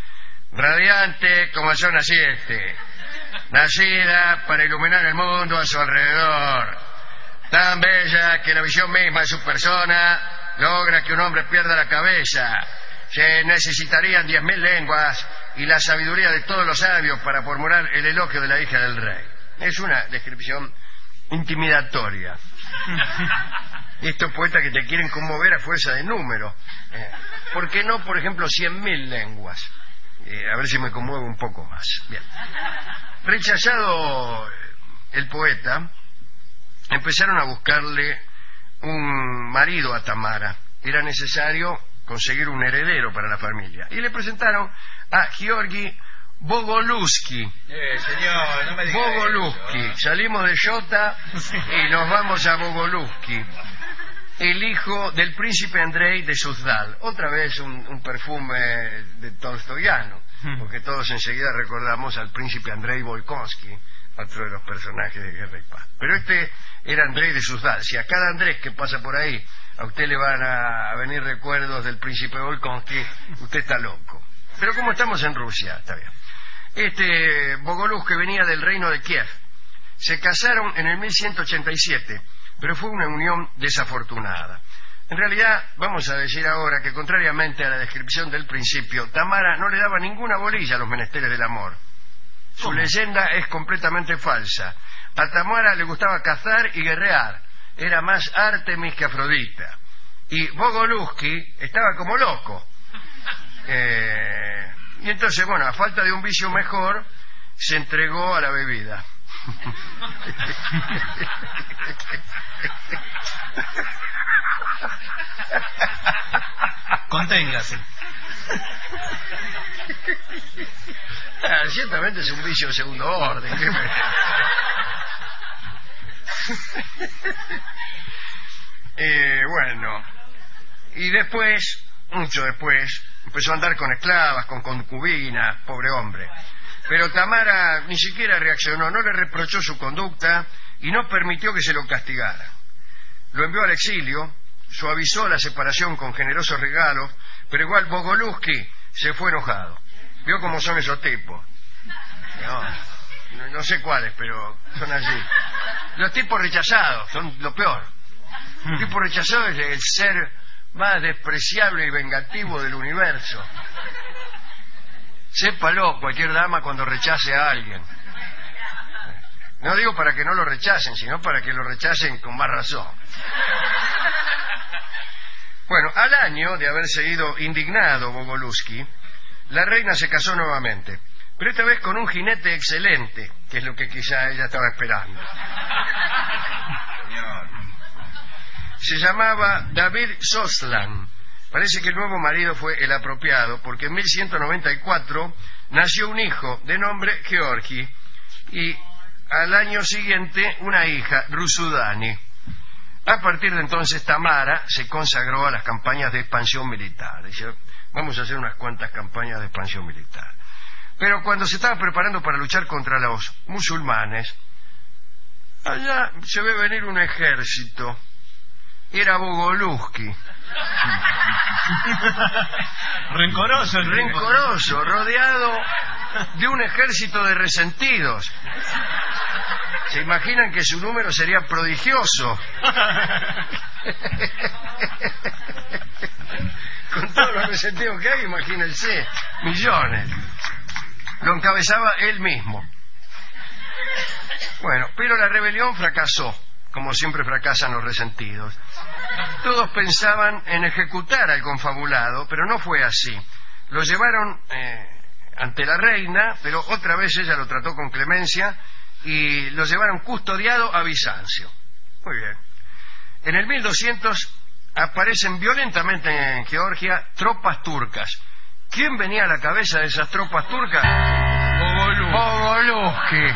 Radiante como yo naciste, nacida para iluminar el mundo a su alrededor, tan bella que la visión misma de su persona logra que un hombre pierda la cabeza. Se necesitarían diez mil lenguas y la sabiduría de todos los sabios para formular el elogio de la hija del rey. Es una descripción intimidatoria. Estos poetas que te quieren conmover a fuerza de números. Eh, ¿Por qué no, por ejemplo, cien mil lenguas? Eh, a ver si me conmuevo un poco más. Bien. Rechazado el poeta, empezaron a buscarle un marido a Tamara. Era necesario conseguir un heredero para la familia. Y le presentaron a Georgi Bogoluski. Eh, señor, no me diga Bogoluski. eso, ¿eh? Salimos de Shota y nos vamos a Bogoluski, el hijo del príncipe Andrei de Suzdal. Otra vez un, un perfume de tolstoyano, porque todos enseguida recordamos al príncipe Andrei Volkonsky, otro de los personajes de Guerra y Paz. Pero este era Andrei de Suzdal. Si a cada Andrés que pasa por ahí a usted le van a venir recuerdos del príncipe Volkonsky, usted está loco. Pero como estamos en Rusia, está bien. Este Bogoluski venía del reino de Kiev Se casaron en el mil ciento ochenta y siete, pero fue una unión desafortunada. En realidad, vamos a decir ahora que, contrariamente a la descripción del principio, Tamara no le daba ninguna bolilla a los menesteres del amor. Su ¿Cómo? leyenda es completamente falsa. A Tamara le gustaba cazar y guerrear. Era más Artemis que Afrodita. Y Bogoluski estaba como loco. Eh, y entonces, bueno, a falta de un vicio mejor, se entregó a la bebida. Conténgase. Ah, ciertamente es un vicio de segundo orden. eh, bueno, y después, mucho después, empezó a andar con esclavas, con concubinas, pobre hombre. Pero Tamara ni siquiera reaccionó, no le reprochó su conducta y no permitió que se lo castigara. Lo envió al exilio, suavizó la separación con generosos regalos, pero igual Bogoluski se fue enojado. Vio cómo son esos tipos. No, no, no sé cuáles, pero son así. Los tipos rechazados son lo peor. El tipo rechazado es el ser más despreciable y vengativo del universo. Sépalo cualquier dama cuando rechace a alguien. No digo para que no lo rechacen, sino para que lo rechacen con más razón. Bueno, al año de haberse ido indignado Bogoluski, la reina se casó nuevamente, pero esta vez con un jinete excelente, que es lo que quizá ella estaba esperando. Se llamaba David Soslan. Parece que el nuevo marido fue el apropiado, porque en mil ciento noventa y cuatro nació un hijo de nombre Georgi y al año siguiente una hija, Rusudani. A partir de entonces Tamara se consagró a las campañas de expansión militar. Dice, vamos a hacer unas cuantas campañas de expansión militar. Pero cuando se estaba preparando para luchar contra los musulmanes, allá se ve venir un ejército. Era Bogoluski. Rencoroso. el Rencoroso, rodeado de un ejército de resentidos. ¿Se imaginan que su número sería prodigioso? Con todos los resentidos que hay, imagínense, millones. Lo encabezaba él mismo. Bueno, pero la rebelión fracasó, como siempre fracasan los resentidos. Todos pensaban en ejecutar al confabulado, pero no fue así. Lo llevaron eh, ante la reina, pero otra vez ella lo trató con clemencia y lo llevaron custodiado a Bizancio. Muy bien. En el mil doscientos aparecen violentamente en Georgia tropas turcas. ¿Quién venía a la cabeza de esas tropas turcas? Bogoluski. Bogoluski.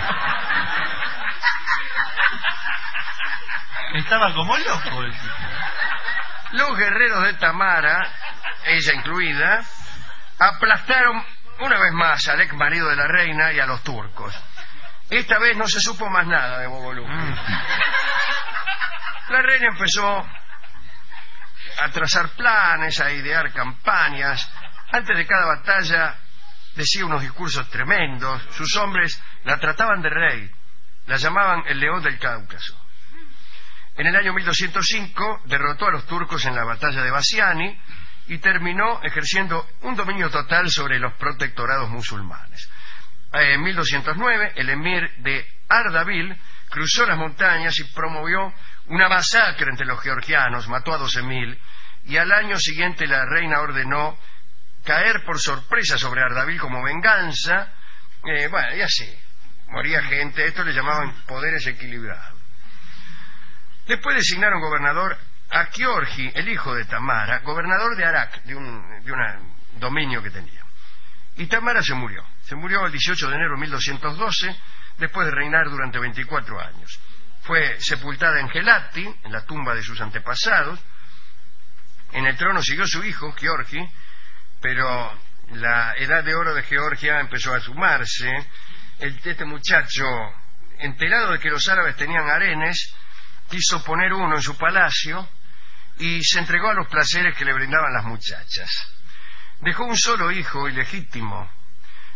Estaba como loco el tipo. Los guerreros de Tamara, ella incluida, aplastaron una vez más al ex marido de la reina y a los turcos. Esta vez no se supo más nada de Bogoluski. Mm. La reina empezó a trazar planes, a idear campañas. Antes de cada batalla decía unos discursos tremendos. Sus hombres la trataban de rey. La llamaban el león del Cáucaso. En el año mil doscientos cinco derrotó a los turcos en la batalla de Bassiani y terminó ejerciendo un dominio total sobre los protectorados musulmanes. En mil doscientos nueve el emir de Ardabil cruzó las montañas y promovió una masacre entre los georgianos, mató a doce mil, y al año siguiente la reina ordenó caer por sorpresa sobre Ardabil como venganza. Eh, bueno, y así, moría gente. Esto le llamaban poderes equilibrados. Después designaron gobernador a Georgi, el hijo de Tamara, gobernador de Arak, de un de un dominio que tenía. Y Tamara se murió. Se murió el dieciocho de enero de mil doscientos doce, después de reinar durante veinticuatro años. Fue sepultada en Gelati, en la tumba de sus antepasados. En el trono siguió su hijo, Georgi, pero la edad de oro de Georgia empezó a sumarse. El, este muchacho, enterado de que los árabes tenían harenes, quiso poner uno en su palacio y se entregó a los placeres que le brindaban las muchachas. Dejó un solo hijo ilegítimo,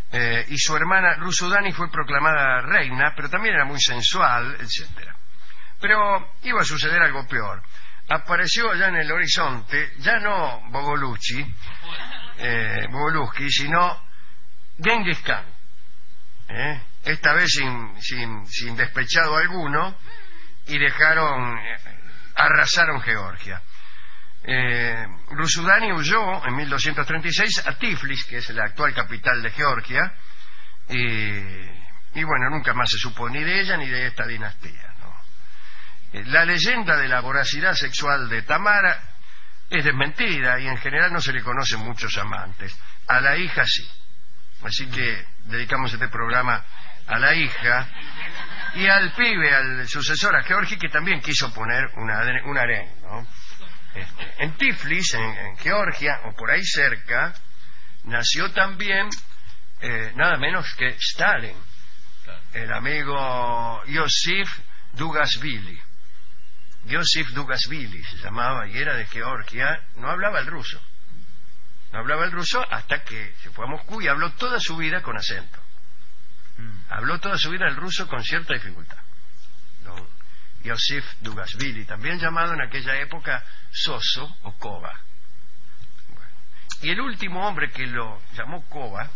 eh, y su hermana Rusudani fue proclamada reina, pero también era muy sensual, etcétera. Pero iba a suceder algo peor. Apareció allá en el horizonte, ya no Bogolucci, eh, Bogoluski, sino Genghis Khan. ¿eh? Esta vez sin, sin, sin despechado alguno, y dejaron, eh, arrasaron Georgia. Eh, Rusudani huyó en mil doscientos treinta y seis a Tiflis, que es la actual capital de Georgia, y, y bueno, nunca más se supo ni de ella ni de esta dinastía, ¿no? Eh, la leyenda de la voracidad sexual de Tamara es desmentida y en general no se le conocen muchos amantes. A la hija sí. Así que dedicamos este programa a la hija y al pibe, al sucesor, a Georgi, que también quiso poner una, un harén, ¿no? Este, en Tiflis, en, en Georgia, o por ahí cerca, nació también eh, nada menos que Stalin, el amigo Yosif Dugashvili. Yosif Dugashvili se llamaba y era de Georgia. No hablaba el ruso. No hablaba el ruso hasta que se fue a Moscú y habló toda su vida con acento. Mm. Habló toda su vida el ruso con cierta dificultad. Don Yosif Dugashvili, también llamado en aquella época Soso o Koba. Bueno. Y el último hombre que lo llamó Koba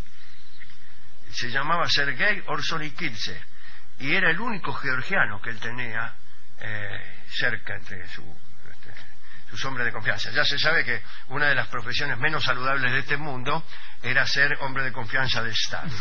se llamaba Sergei Orsonikidze y era el único georgiano que él tenía eh, cerca entre su, este, sus hombres de confianza. Ya se sabe que una de las profesiones menos saludables de este mundo era ser hombre de confianza de Estado.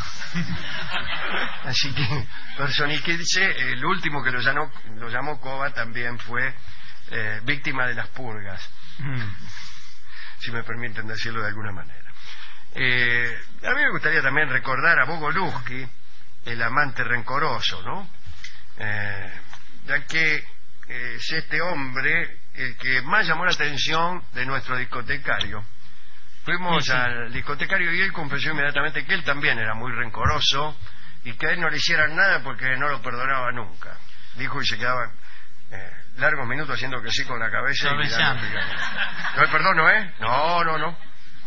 Así que Orsonikidze, el último que lo llamó, lo llamó Koba, también fue eh, víctima de las purgas, mm. si me permiten decirlo de alguna manera. Eh, a mí me gustaría también recordar a Bogoluski, el amante rencoroso, ¿no? Eh, ya que eh, es este hombre el que más llamó la atención de nuestro discotecario. Fuimos sí, sí. al discotecario y él confesó inmediatamente que él también era muy rencoroso y que a él no le hicieran nada porque no lo perdonaba nunca. Dijo y se quedaba eh, largos minutos haciendo que sí con la cabeza. No, y mirando, mirando. No me perdono, ¿eh? No, no, no.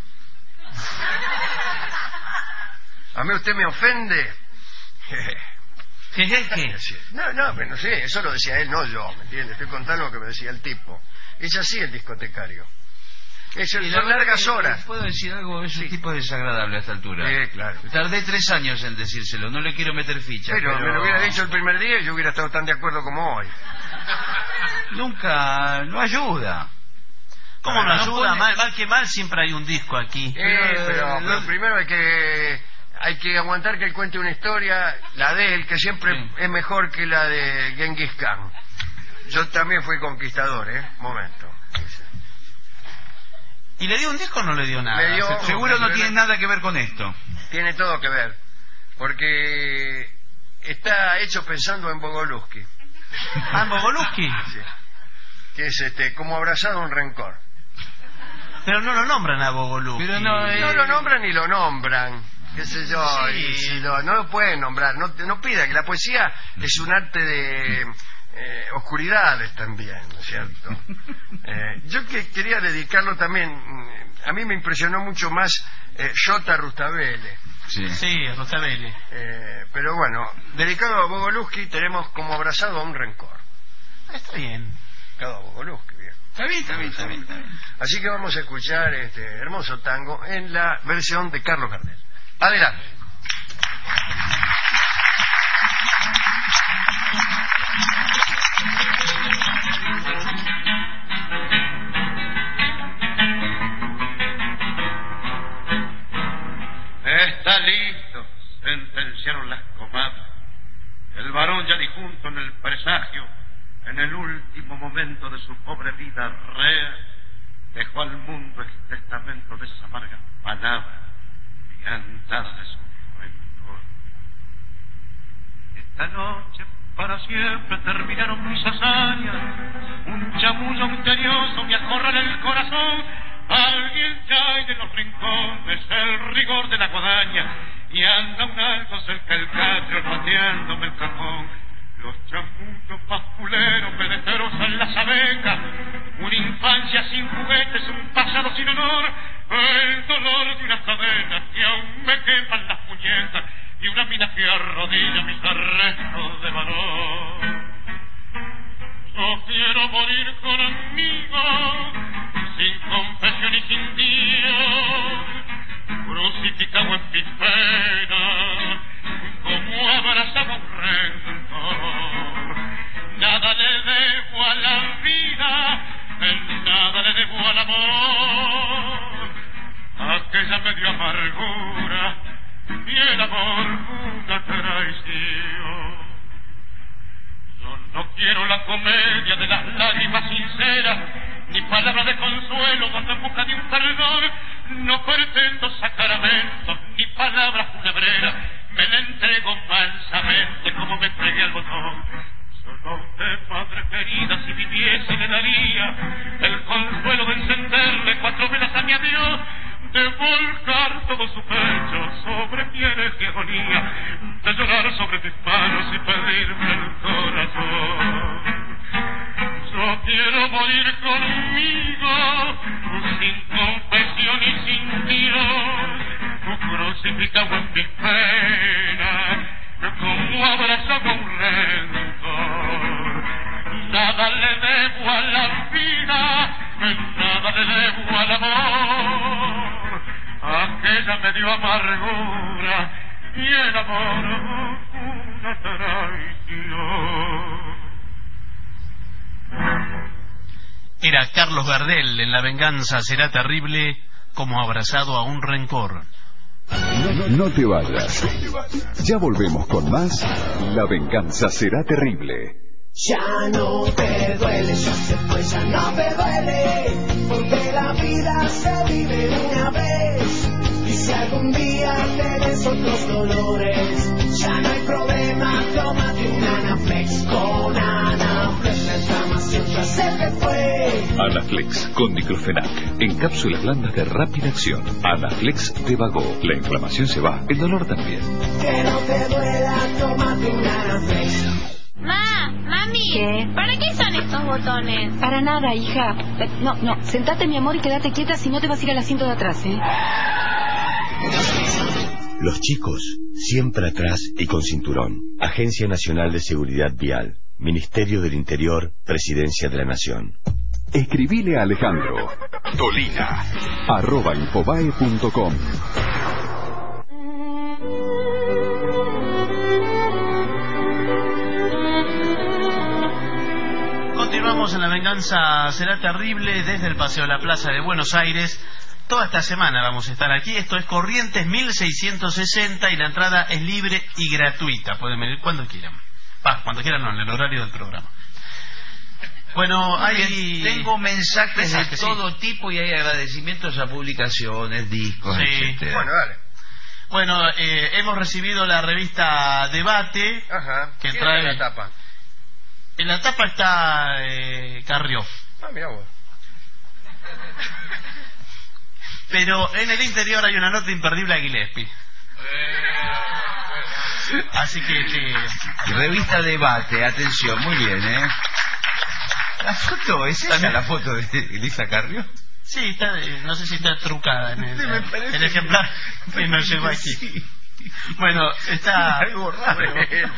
A mí usted me ofende. ¿Qué es que? No, no, pero no sé, eso lo decía él, no yo, ¿me entiendes? Estoy contando lo que me decía el tipo. Es así el discotecario. Es el, son largas horas. ¿Puedo decir algo? Es un sí. tipo desagradable a esta altura. Sí, claro. Tardé tres años en decírselo, no le quiero meter ficha. Pero, pero me lo hubiera dicho el primer día y yo hubiera estado tan de acuerdo como hoy. Nunca, no ayuda. ¿Cómo no, no ayuda? Pone... Mal, mal que mal siempre hay un disco aquí. Eh, pero, pero, pero lo... primero hay que hay que aguantar que él cuente una historia, la de él, que siempre sí. es mejor que la de Genghis Khan. Yo también fui conquistador, ¿eh? Momento. ¿Y le dio un disco o no le dio nada? Le dio, seguro no tiene nada que ver con esto. Tiene todo que ver, porque está hecho pensando en Bogoluski. ¿Ah, en Bogoluski? Sí. Que es este, como abrazado a un rencor. Pero no lo nombran a Bogoluski. Pero no, eh... no lo nombran ni lo nombran. Qué sé yo, sí. y, si lo, no lo pueden nombrar. No, no pida, que la poesía es un arte de eh, oscuridades también, ¿no es cierto? Eh, yo que quería dedicarlo también, a mí me impresionó mucho más eh, Shota Rustaveli. Sí, sí, Rustaveli. Eh, pero bueno, dedicado a Bogoluski tenemos como abrazado a un rencor. Está bien. Dedicado a Bogoluski, bien. Está bien, está bien, está bien, está bien. Así que vamos a escuchar este hermoso tango en la versión de Carlos Gardel. Adelante. Está listo, sentenciaron las comadres. El varón ya difunto en el presagio, en el último momento de su pobre vida rea, dejó al mundo el testamento de esas amargas palabras piantadas de su juventud. Esta noche para siempre terminaron mis hazañas, un chamullo misterioso me acorrala el corazón. Alguien cae de los rincones el rigor de la guadaña y anda un algo cerca del catrio pateándome el cajón. Los chamullos basculeros me destrozan las abejas, una infancia sin juguetes, un pasado sin honor, el dolor de unas cadenas que aún me queman las muñecas y una mina que arrodilla mis arrestos de valor. Yo quiero morir conmigo, sin confesión y sin Dios, crucificado en mis penas, como abrazado un rencor. Nada le debo a la vida, en nada le debo al amor. Aquella me dio amargura y el amor una traición. Yo no quiero la comedia de las lágrimas sinceras, ni palabras de consuelo cuando en busca de un perdón. No pretendo sacramentos ni palabras funebreras, me la entrego falsamente como me entregué al botón. Solo de madre querida, si viviese le daría el consuelo de encenderle cuatro velas a mi adiós, de volcar todo su pecho sobre pieles que agonía, de llorar sobre mis manos y pedirme el corazón. Yo quiero morir conmigo, sin confesión y sin Dios, crucificado en mis penas, como abrazado a un rencor. Nada le debo a la vida, nada le debo al amor. Aquella me dio amargura y el amor una traición. Era Carlos Gardel en La venganza será terrible, como abrazado a un rencor. No, no te vayas. Ya volvemos con más La venganza será terrible. Ya no te duele, ya se fue, ya no te duele, porque la vida se vive una vez. Y si algún día tenés otros dolores, ya no hay problema, tómate un Anaflex. Con Anaflex la inflamación ya se te fue. Anaflex con diclofenac, en cápsulas blandas de rápida acción. Anaflex de Vago. La inflamación se va, el dolor también. Que no te duela, tómate un Anaflex. Ma, mami, ¿qué? ¿Para qué son estos botones? Para nada, hija. No, no, sentate, mi amor, y quédate quieta, si no te vas a ir al asiento de atrás, ¿eh? Los chicos, siempre atrás y con cinturón. Agencia Nacional de Seguridad Vial. Ministerio del Interior, Presidencia de la Nación. Escribile a Alejandro Dolina arroba infobae punto com. Continuamos en La venganza será terrible desde el Paseo de la Plaza de Buenos Aires. Toda esta semana vamos a estar aquí. Esto es Corrientes mil seiscientos sesenta y la entrada es libre y gratuita. Pueden venir cuando quieran. Ah, cuando quieran no, en el horario del programa. Bueno, hay... Tengo mensajes, mensajes de todo sí. tipo y hay agradecimientos a publicaciones, discos, sí. etcétera. Bueno, dale. Bueno, eh, hemos recibido la revista Debate. Ajá. Que ¿Quién trae... es la tapa? En la tapa está eh, Carrió. Ah, mira vos. Pero en el interior hay una nota imperdible a Gillespie. Así que... que... Revista Debate, atención, muy bien, ¿eh? La foto, ¿es esa la foto de Elisa Carrió? Sí, está, no sé si está trucada en el, sí, me parece el ejemplar que nos llegó aquí. Sí. Bueno, está... Algo raro.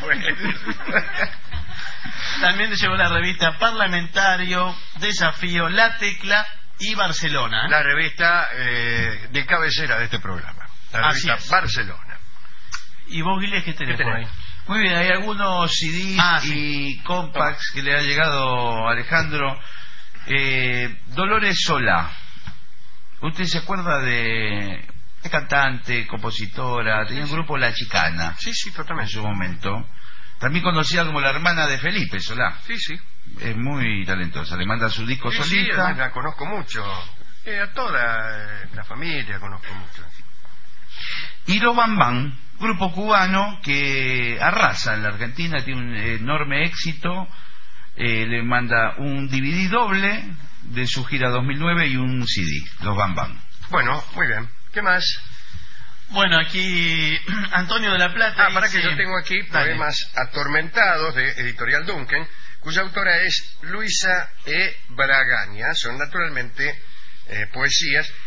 También le llegó la revista Parlamentario, Desafío, La Tecla y Barcelona. La revista eh, de cabecera de este programa. La Así revista es. Barcelona. ¿Y vos, Guilherme, qué tenés, ¿Qué tenés? por ahí? Muy bien, hay algunos C Ds ah, y sí. compacts que le ha llegado a Alejandro. Eh, Dolores Solá. ¿Usted se acuerda de, de cantante, compositora? Tenía un grupo La Chicana. Sí, sí, totalmente. En su momento. También conocida como la hermana de Felipe Solá. Sí, sí. Es muy talentosa. Le manda su disco Sí, sí, solista. además la conozco mucho. Eh, a toda eh, la familia conozco mucho. Y Los Bambán, grupo cubano que arrasa en la Argentina, tiene un enorme éxito. Eh, le manda un D V D doble de su gira dos mil nueve y un C D, Los Bambán. Bueno, muy bien. ¿Qué más? Bueno, aquí Antonio de la Plata. Ah, para dice... que yo tengo aquí poemas Dale. Atormentados de Editorial Duncan, cuya autora es Luisa E. Bragaña. Son naturalmente eh, poesías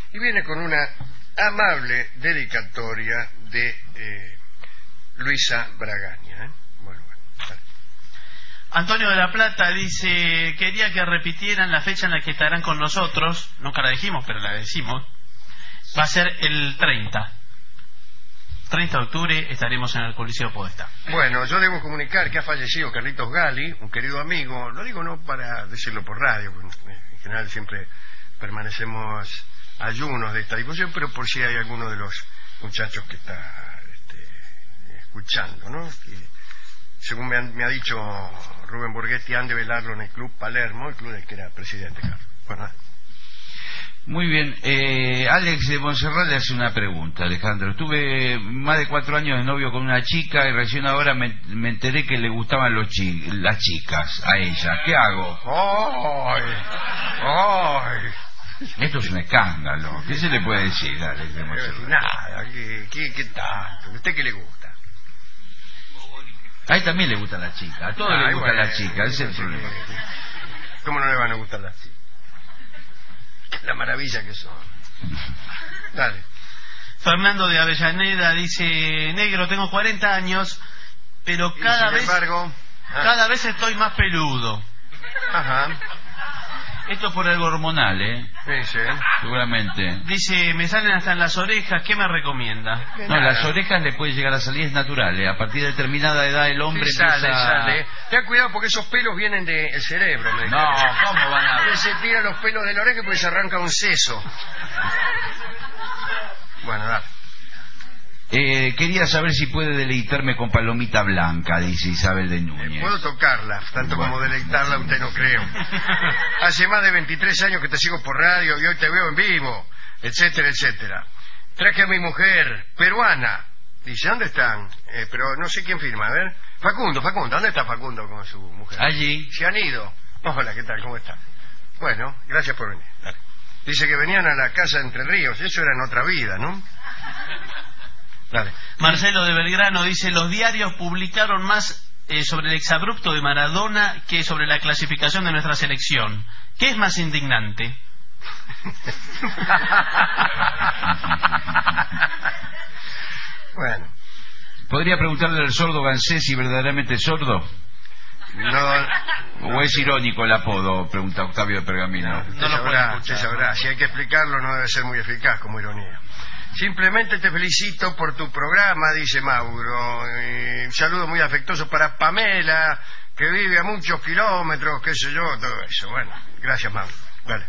y viene con una amable dedicatoria de eh, Luisa Bragaña. ¿eh? Bueno, bueno. Vale. Antonio de la Plata dice, quería que repitieran la fecha en la que estarán con nosotros, nunca la dijimos, pero la decimos, va a ser el treinta. treinta de octubre estaremos en el Coliseo Podestá. Bueno, yo debo comunicar que ha fallecido Carlitos Gali, un querido amigo, lo digo no para decirlo por radio, porque en general siempre permanecemos ayunos de esta difusión, pero por si hay alguno de los muchachos que está este, escuchando, ¿no? Que, según me, han, me ha dicho Rubén Borghetti, han de velarlo en el Club Palermo, el club del que era presidente Carlos. Bueno, nada. Muy bien, eh, Alex de Montserrat le hace una pregunta, Alejandro. Estuve más de cuatro años de novio con una chica y recién ahora me, me enteré que le gustaban los chi las chicas a ella. ¿Qué hago? ¡Ay! ¡Ay! Esto es un escándalo. ¿Qué se le puede decir a Alex de Montserrat? Nada, ¿qué, qué, qué tanto? ¿A usted qué le gusta? A él también le gusta la chica, a todos Ay, le gusta bueno, la chica, ese es el problema. ¿Cómo no le van a gustar las chicas? La maravilla que son. Dale. Fernando de Avellaneda dice, negro, tengo cuarenta años, pero cada sin vez embargo, ah. cada vez estoy más peludo. Ajá. Esto por algo hormonal, ¿eh? Sí, sí. Seguramente. Dice, me salen hasta en las orejas, ¿qué me recomienda? No, las orejas le puede llegar a salir, es natural, ¿eh? A partir de determinada edad el hombre Sí, sale, empieza... sale. Ten cuidado porque esos pelos vienen del cerebro. Me No, ¿cómo van a...? Que se tiran los pelos de la oreja porque se arranca un seso. Bueno, dale. Eh, quería saber si puede deleitarme con palomita blanca, dice Isabel de Núñez. Puedo tocarla, tanto bueno, como deleitarla usted no creo. Hace más de veintitrés años que te sigo por radio y hoy te veo en vivo, etcétera, etcétera. Traje a mi mujer, peruana. Dice, ¿dónde están? Eh, pero no sé quién firma, a ver. Facundo, Facundo, ¿dónde está Facundo con su mujer? Allí. Se han ido. Hola, ¿qué tal? ¿Cómo está? Bueno, gracias por venir. Dale. Dice que venían a la casa de Entre Ríos, eso era en otra vida, ¿no? Dale. Marcelo de Belgrano dice, los diarios publicaron más eh, sobre el exabrupto de Maradona que sobre la clasificación de nuestra selección. ¿Qué es más indignante? Bueno. ¿Podría preguntarle al sordo Gansé si verdaderamente es sordo? No. ¿O es irónico el apodo? Pregunta Octavio de Pergamino. No, usted, no sabrá, usted sabrá. Si hay que explicarlo no debe ser muy eficaz como ironía. Simplemente te felicito por tu programa, dice Mauro. Y un saludo muy afectuoso para Pamela, que vive a muchos kilómetros, qué sé yo, todo eso. Bueno, gracias, Mauro. Dale.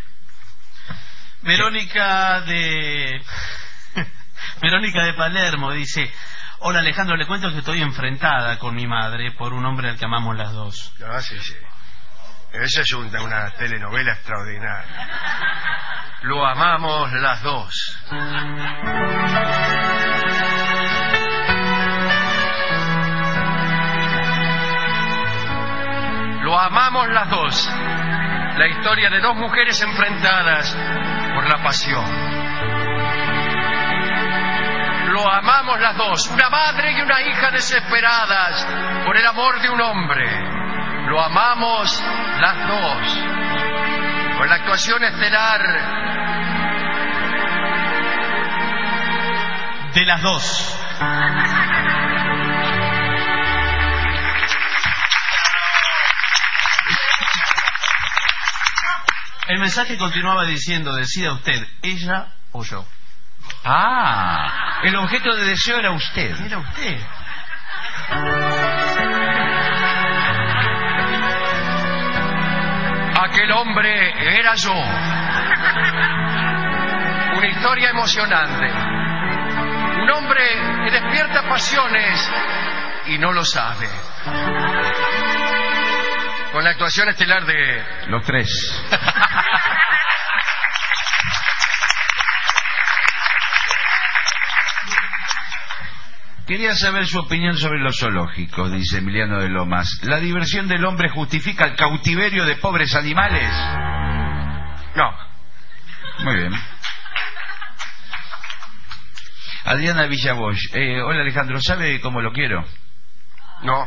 Verónica de... Verónica de Palermo dice, hola Alejandro, le cuento que estoy enfrentada con mi madre por un hombre al que amamos las dos. Ah, sí, sí. Esa es una, una telenovela extraordinaria. Lo amamos las dos. Lo amamos las dos. La historia de dos mujeres enfrentadas por la pasión. Lo amamos las dos. Una madre y una hija desesperadas por el amor de un hombre. Lo amamos las dos. Con la actuación estelar de las dos. El mensaje continuaba diciendo, decida usted, ella o yo. Ah, el objeto de deseo era usted. Era usted. Aquel hombre era yo. Una historia emocionante. Un hombre que despierta pasiones y no lo sabe. Con la actuación estelar de... Los tres. Quería saber su opinión sobre los zoológicos, dice Emiliano de Lomas. ¿La diversión del hombre justifica el cautiverio de pobres animales? No. Muy bien. Adriana Villabosch. Eh, hola Alejandro, ¿sabe cómo lo quiero? No.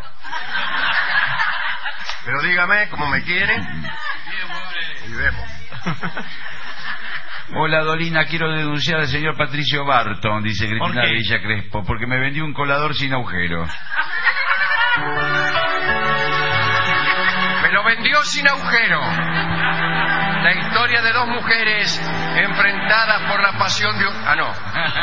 Pero dígame cómo me quiere. Y vemos. Hola, Dolina, quiero denunciar al señor Patricio Barton, dice Cristina de Villa Crespo, porque me vendió un colador sin agujero. Me lo vendió sin agujero. La historia de dos mujeres enfrentadas por la pasión de un... Ah, no.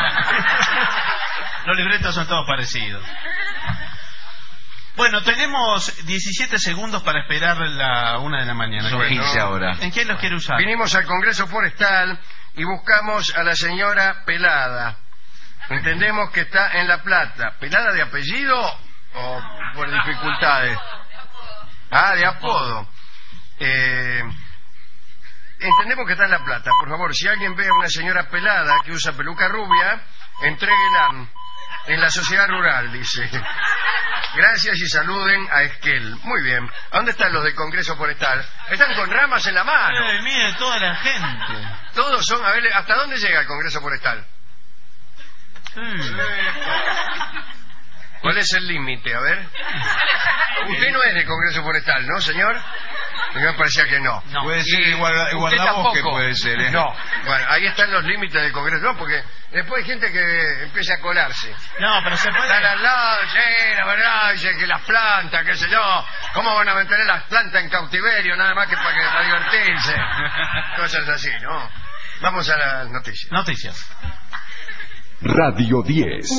Los libretos son todos parecidos. Bueno, tenemos diecisiete segundos para esperar la una de la mañana. Son quince ahora. ¿En quién los quiere usar? Vinimos al Congreso Forestal y buscamos a la señora Pelada. Entendemos que está en La Plata. ¿Pelada de apellido o por dificultades? Ah, de apodo. Eh, entendemos que está en La Plata. Por favor, si alguien ve a una señora Pelada que usa peluca rubia, entréguela en la sociedad rural, dice. Gracias y saluden a Esquel. Muy bien. ¿A dónde están los del Congreso Forestal? Están con ramas en la mano. Eh, mire, toda la gente. Todos son... A ver, ¿hasta dónde llega el Congreso Forestal? Sí. ¿Cuál es el límite? A ver. Usted no es del Congreso Forestal, ¿no, señor? A mí me parecía que no. No. Puede ser el guarda, guardabosque, puede ser, ¿eh? No. Bueno, ahí están los límites del Congreso. No, porque después hay gente que empieza a colarse. No, pero se puede... Están al lado, sí, la verdad, dice que las plantas, qué sé yo. ¿Cómo van a mantener las plantas en cautiverio? Nada más que para, que, para divertirse. Cosas así, ¿no? Vamos a las noticias. Noticias. Radio diez.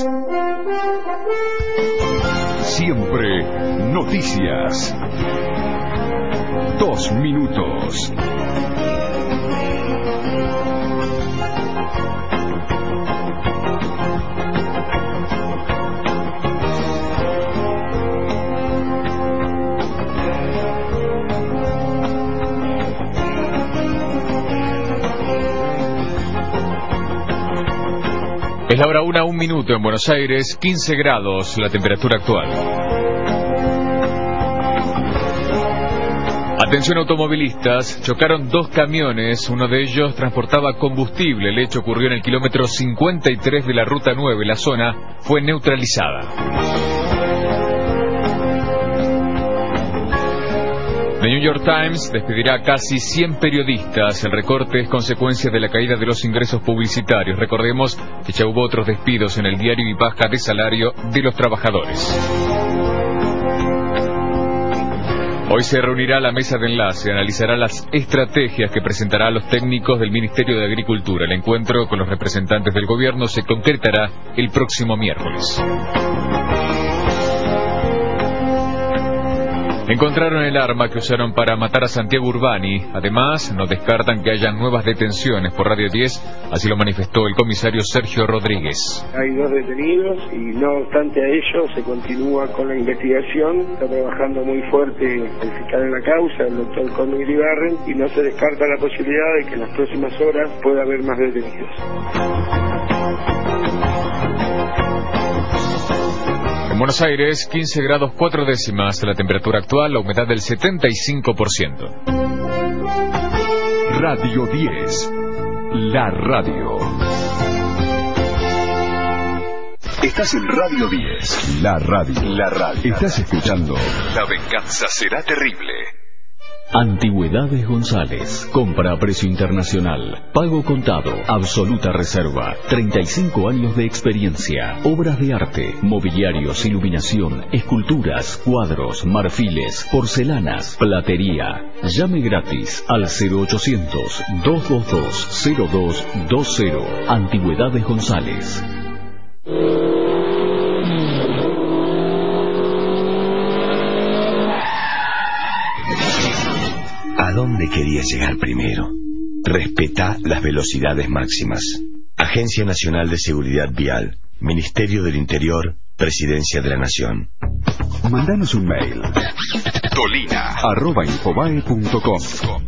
Siempre noticias. Dos minutos. Es la hora una, un minuto en Buenos Aires, quince grados la temperatura actual. Atención automovilistas, chocaron dos camiones, uno de ellos transportaba combustible, el hecho ocurrió en el kilómetro cincuenta y tres de la ruta nueve, la zona fue neutralizada. The New York Times despedirá a casi cien periodistas. El recorte es consecuencia de la caída de los ingresos publicitarios. Recordemos que ya hubo otros despidos en el diario y baja de salario de los trabajadores. Hoy se reunirá la mesa de enlace, analizará las estrategias que presentará a los técnicos del Ministerio de Agricultura. El encuentro con los representantes del gobierno se concretará el próximo miércoles. Encontraron el arma que usaron para matar a Santiago Urbani. Además, no descartan que haya nuevas detenciones por Radio diez, así lo manifestó el comisario Sergio Rodríguez. Hay dos detenidos y no obstante a ello se continúa con la investigación. Está trabajando muy fuerte el fiscal en la causa, el doctor Conde Iribarren, y no se descarta la posibilidad de que en las próximas horas pueda haber más detenidos. En Buenos Aires, quince grados cuatro décimas la temperatura actual, la humedad del setenta y cinco por ciento. Radio diez, la radio. Estás en Radio diez, la radio. La radio. Estás escuchando La venganza será terrible. Antigüedades González. Compra a precio internacional. Pago contado. Absoluta reserva. treinta y cinco años de experiencia. Obras de arte, mobiliarios, iluminación, esculturas, cuadros, marfiles, porcelanas, platería. Llame gratis al cero ochocientos, doscientos veintidós, cero dos veinte. Antigüedades González. ¿A dónde querías llegar primero? Respetá las velocidades máximas. Agencia Nacional de Seguridad Vial, Ministerio del Interior, Presidencia de la Nación. Mandanos un mail. Dolina arroba infobae punto com.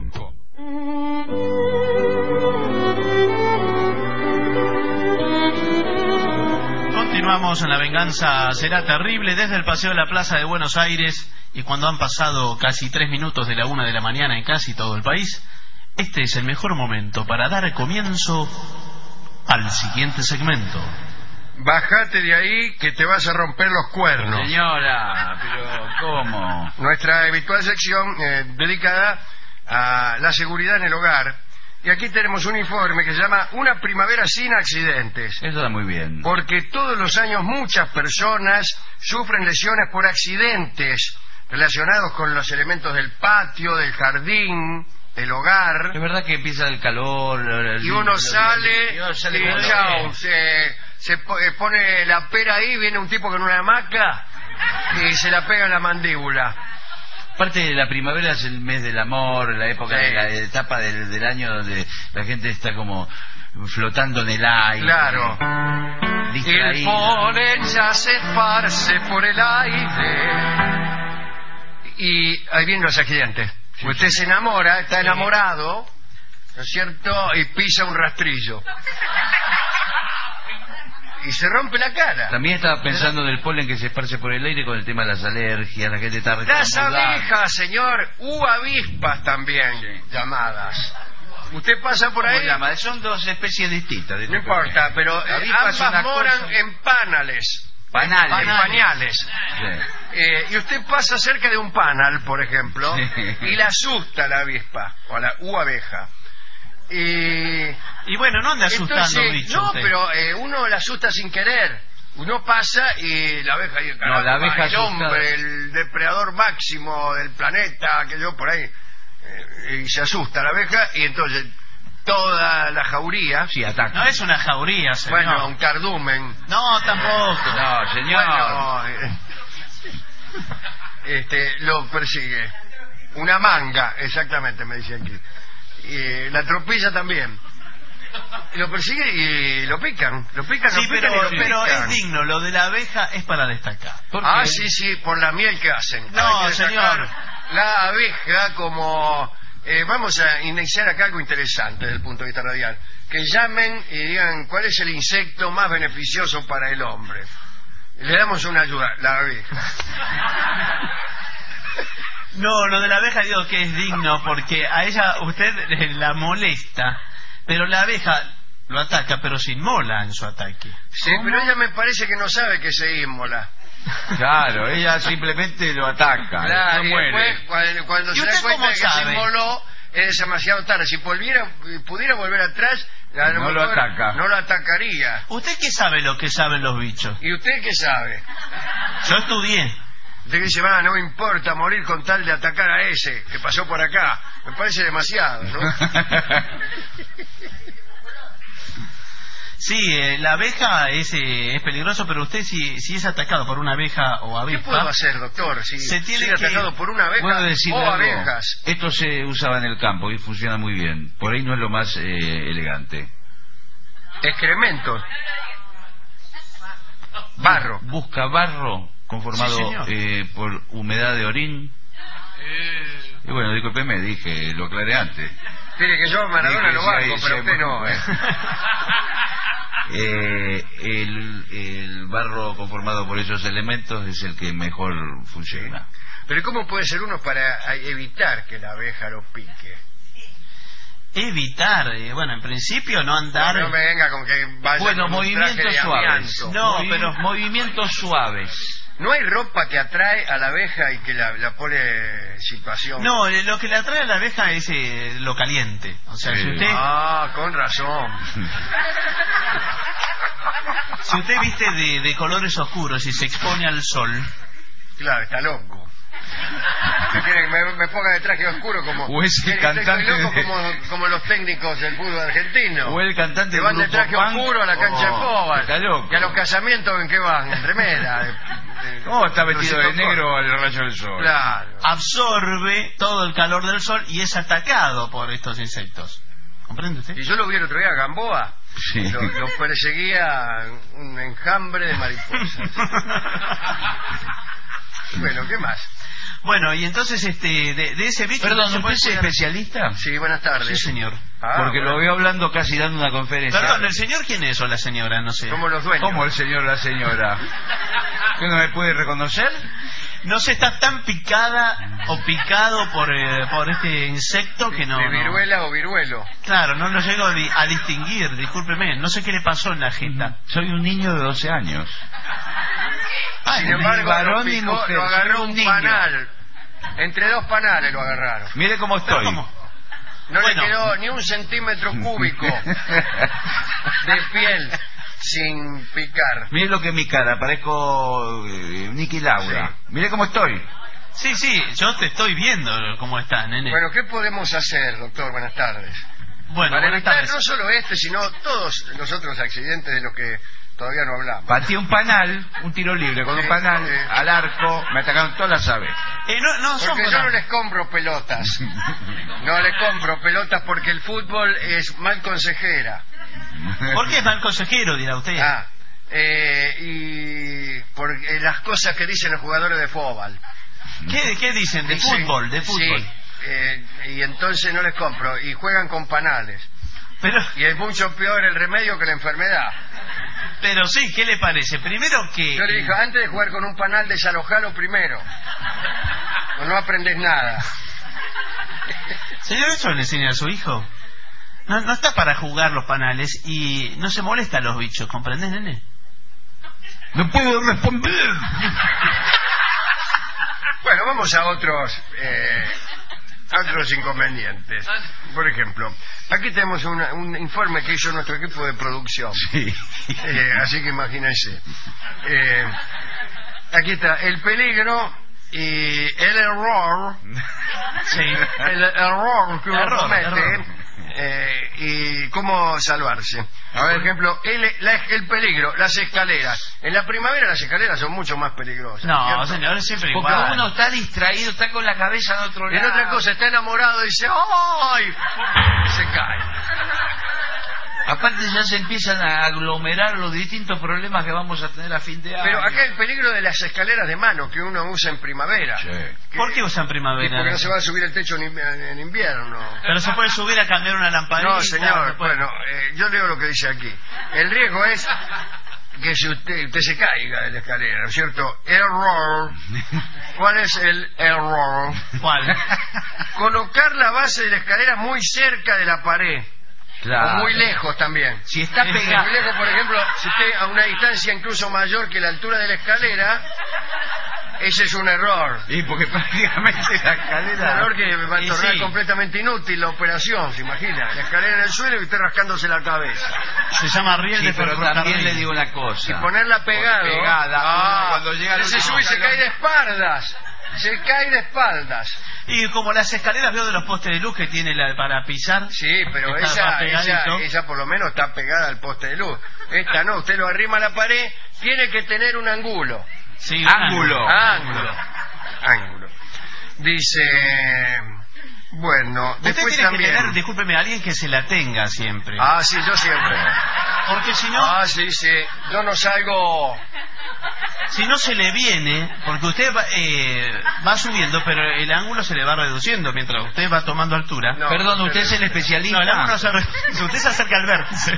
Continuamos en La venganza será terrible desde el Paseo de la Plaza de Buenos Aires. Y cuando han pasado casi tres minutos de la una de la mañana en casi todo el país, este es el mejor momento para dar comienzo al siguiente segmento. Bájate de ahí que te vas a romper los cuernos. Señora, pero ¿cómo? Nuestra habitual sección eh, dedicada a la seguridad en el hogar Y aquí tenemos un informe que se llama Una primavera sin accidentes. Eso está muy bien. Porque todos los años muchas personas sufren lesiones por accidentes relacionados con los elementos del patio, del jardín, del hogar. Es verdad que empieza el calor. El y uno sale, y, uno sale y chao, se, se pone la pera ahí, viene un tipo con una hamaca y se la pega en la mandíbula. Parte de la primavera es el mes del amor, la época Sí. de la etapa del, del año donde la gente está como flotando en el aire. Claro. El polen ya se esparce por el aire. Y ahí vienen los accidentes. Usted se enamora, está enamorado, ¿no es cierto? Y pisa un rastrillo. Y se rompe la cara. También estaba pensando del polen que se esparce por el aire con el tema de las alergias, la gente está Las retrasada. abejas, señor, u avispas también, sí. llamadas. Usted pasa por ahí. Llama? Son dos especies distintas. No importa, pero eh, ambas moran cosa... en panales. Panales. En pañales. Sí. Eh, y usted pasa cerca de un panal, por ejemplo, sí. y la asusta la avispa, o la u abeja. Y, y bueno, no anda asustando, entonces, bicho. No, usted. pero eh, uno la asusta sin querer. Uno pasa y la abeja, y, no, la abeja el hombre, el depredador máximo del planeta, que yo por ahí, eh, y se asusta la abeja, y entonces toda la jauría. Sí, ataca. No es una jauría, señor. Bueno, un cardumen. No, tampoco. No, señor. Bueno, eh, este, lo persigue. Una manga, exactamente, me dice aquí. Y la tropilla también. Y lo persigue y lo pican. Lo pican, sí, lo pican pero, y lo pero pican. es digno. Lo de la abeja es para destacar. Ah, sí, sí, por la miel que hacen. No, que señor. La abeja como... Eh, vamos a iniciar acá algo interesante desde el punto de vista radial. Que llamen y digan cuál es el insecto más beneficioso para el hombre. Le damos una ayuda, la abeja. No, lo de la abeja digo que es digno porque a ella usted la molesta, pero la abeja lo ataca, pero se inmola en su ataque. Sí, pero ella me parece que no sabe que se inmola. Claro, ella simplemente lo ataca. Claro, no y muere. después cuando, cuando se da cuenta de que sabe? se inmoló es demasiado tarde. Si volviera, pudiera volver atrás, a lo no lo mejor ataca. No lo atacaría. ¿Usted qué sabe lo que saben los bichos? ¿Y usted qué sabe? Yo estudié. Usted dice, va, no me importa morir con tal de atacar a ese que pasó por acá. Me parece demasiado, ¿no? Sí, eh, la abeja es, eh, es peligroso, pero usted si, si es atacado por una abeja o avispa... ¿Qué puedo hacer, doctor? Si se tiene sigue que... atacado por una abeja Puedo decirle o algo. abejas. Esto se usaba en el campo y funciona muy bien. Por ahí no es lo más eh, elegante. Excrementos. Barro. Busca barro conformado sí, eh, por humedad de orín. Eh... Y bueno, discúlpeme, dije, lo aclaré antes. Mire que yo a Maradona Dije, lo sí, banco, ahí pero se- usted no, ¿eh? Eh, el, el barro conformado por esos elementos es el que mejor funciona. Pero ¿cómo puede ser uno para evitar que la abeja lo pique? Evitar, eh, bueno, en principio no andar... No, no me venga con que vaya Bueno, con un traje movimientos de suaves. amianto. No, Movi- pero- movimientos suaves. ¿No hay ropa que atrae a la abeja y que la, la pone en situación? No, eh, lo que le atrae a la abeja es eh, lo caliente. O sea, Sí. si usted... Ah, con razón. Si usted viste de, de colores oscuros y se expone al sol... Claro, está loco. ¿Qué quiere que me, me ponga de traje oscuro como... O ese ¿Quiere que esté cantante loco de- como, como los técnicos del fútbol argentino? O el cantante Que del van de grupo traje punk. oscuro a la cancha Oh, de fútbol. está loco. Y a los casamientos, ¿en qué van? En remera. de- de- ¿Cómo está vestido de no sé, negro al rayo del sol? Claro. absorbe todo el calor del sol y es atacado por estos insectos. ¿Comprende usted? Y yo lo vi el otro día a Gamboa. Sí. Lo, lo perseguía un enjambre de mariposas. Bueno, ¿qué más? Bueno, y entonces este de, de ese bicho... Perdón, no se ¿usted puede es cuidar- especialista? Sí, buenas tardes. Sí, señor. Ah, Porque bueno. lo veo hablando casi dando una conferencia. Perdón, ¿el señor quién es o la señora? No sé. Somos los dueños. ¿Cómo el señor la señora? ¿Que no me puede reconocer? No se está tan picada o picado por, eh, por este insecto que no... ¿De no- viruela o viruelo? Claro, no lo llego a, di- a distinguir, discúlpeme. No sé qué le pasó en la jeta. Soy un niño de doce años. Sin Ni embargo, varón lo, ni picó, mujer, lo agarró soy un un niño. panal. Entre dos panales lo agarraron. Mire cómo estoy. ¿Cómo? No Bueno. le quedó ni un centímetro cúbico de piel sin picar. Mire lo que es mi cara, parezco eh, Nicky Laura. Sí. Mire cómo estoy. Sí, sí, yo te estoy viendo cómo estás, nene. Bueno, ¿qué podemos hacer, doctor? Buenas tardes. Bueno, Para buenas evitar tardes. no solo este, sino todos los otros accidentes de los que todavía no hablamos. Pateé un panal, un tiro libre con Sí, un panal sí. al arco, me atacaron todas las aves. Eh, no, no, son Porque yo cosas- no les compro pelotas. No les compro pelotas porque el fútbol es mal consejera. ¿Por qué es mal consejero, dirá usted? Ah, eh, y por eh, las cosas que dicen los jugadores de fútbol. ¿Qué, ¿Qué dicen? De Dicen- fútbol, de fútbol. Sí, eh, y entonces no les compro. Y juegan con panales. Pero, Y es mucho peor el remedio que la enfermedad. pero sí, ¿qué le parece? Primero que... Yo le dije, antes de jugar con un panal, desalojalo primero. O no aprendes nada. Señor, ¿eso le enseña a su hijo? No, no está para jugar los panales y no se molesta a los bichos, ¿comprendés, nene? No puedo responder. Bueno, vamos a otros eh, a otros inconvenientes. Por ejemplo, aquí tenemos una- un informe que hizo nuestro equipo de producción. Sí. Eh, así que imagínense. Eh, aquí está el peligro y el error. Sí. El error que uno Error, comete. error. eh, y cómo salvarse. A ver. Por ejemplo, el, la- el peligro, las escaleras. En la primavera las escaleras son mucho más peligrosas. No, ¿cierto? señor, es siempre Porque igual. uno está distraído, está con la cabeza en otro Y en lado. otra cosa, está enamorado y dice ¡ay! Y se cae. Aparte ya se empiezan a aglomerar los distintos problemas que vamos a tener a fin de año. Pero acá el peligro de las escaleras de mano que uno usa en primavera. Sí. Que- ¿Por qué usan y primavera? porque no se va a subir el techo en, invi- en invierno. Pero se puede subir a cambiar una lamparita. No, señor. se puede- Bueno, eh, yo leo lo que dice aquí. El riesgo es que si usted, usted se caiga de la escalera, ¿no es cierto? Error. ¿Cuál es el error? ¿Cuál? Colocar la base de la escalera muy cerca de la pared. Claro. O muy lejos también. Si está Muy pegado. lejos, por ejemplo, si usted a una distancia incluso mayor que la altura de la escalera, ese es un error. Y porque prácticamente la Un escalera. error que va a Y tornar sí. completamente inútil la operación, ¿se imagina? La escalera en el suelo y usted rascándose la cabeza. Se llama riel Sí, de pero ferrocarril. también le digo una cosa. Y ponerla pegado. Pegada, Ah, cuando llega al se último sube y se escalón. cae de espaldas. Se cae de espaldas. Y como las escaleras veo de los postes de luz que tiene la, para pisar. Sí, pero Está esa, más pegadito. esa, esa por lo menos está pegada al poste de luz. Esta no, usted lo arrima a la pared, tiene que tener un ángulo. Sí, un Ángulo. Ángulo. Ángulo. Dice, bueno, Usted después tiene también... que tener, discúlpeme, alguien que se la tenga siempre. Ah, sí, yo siempre. Porque si no, Ah, sí, sí. Yo no salgo... si no se le viene, porque usted va, eh, va subiendo, pero el ángulo se le va reduciendo mientras usted va tomando altura. No, Perdón, no, ¿usted no, es el no. especialista? No, el ángulo se re- usted se acerca al vértice.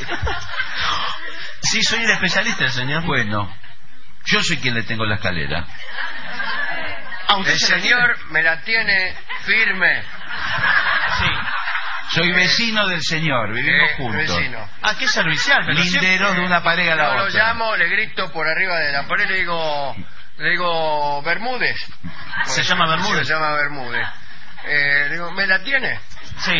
Sí, soy el especialista, señor. Bueno, yo soy quien le tengo la escalera. Ah, usted El se la señor me la tiene firme. tiene. Sí. Soy vecino del señor, vivimos Eh, juntos. vecino. Ah, qué servicial, pero Lindero siempre- de una pared a la Yo lo otra. llamo, le grito por arriba de la pared, le digo, le digo Bermúdez. Se llama Bermúdez. Se llama Bermúdez. Eh, le digo, ¿me la tiene? Sí.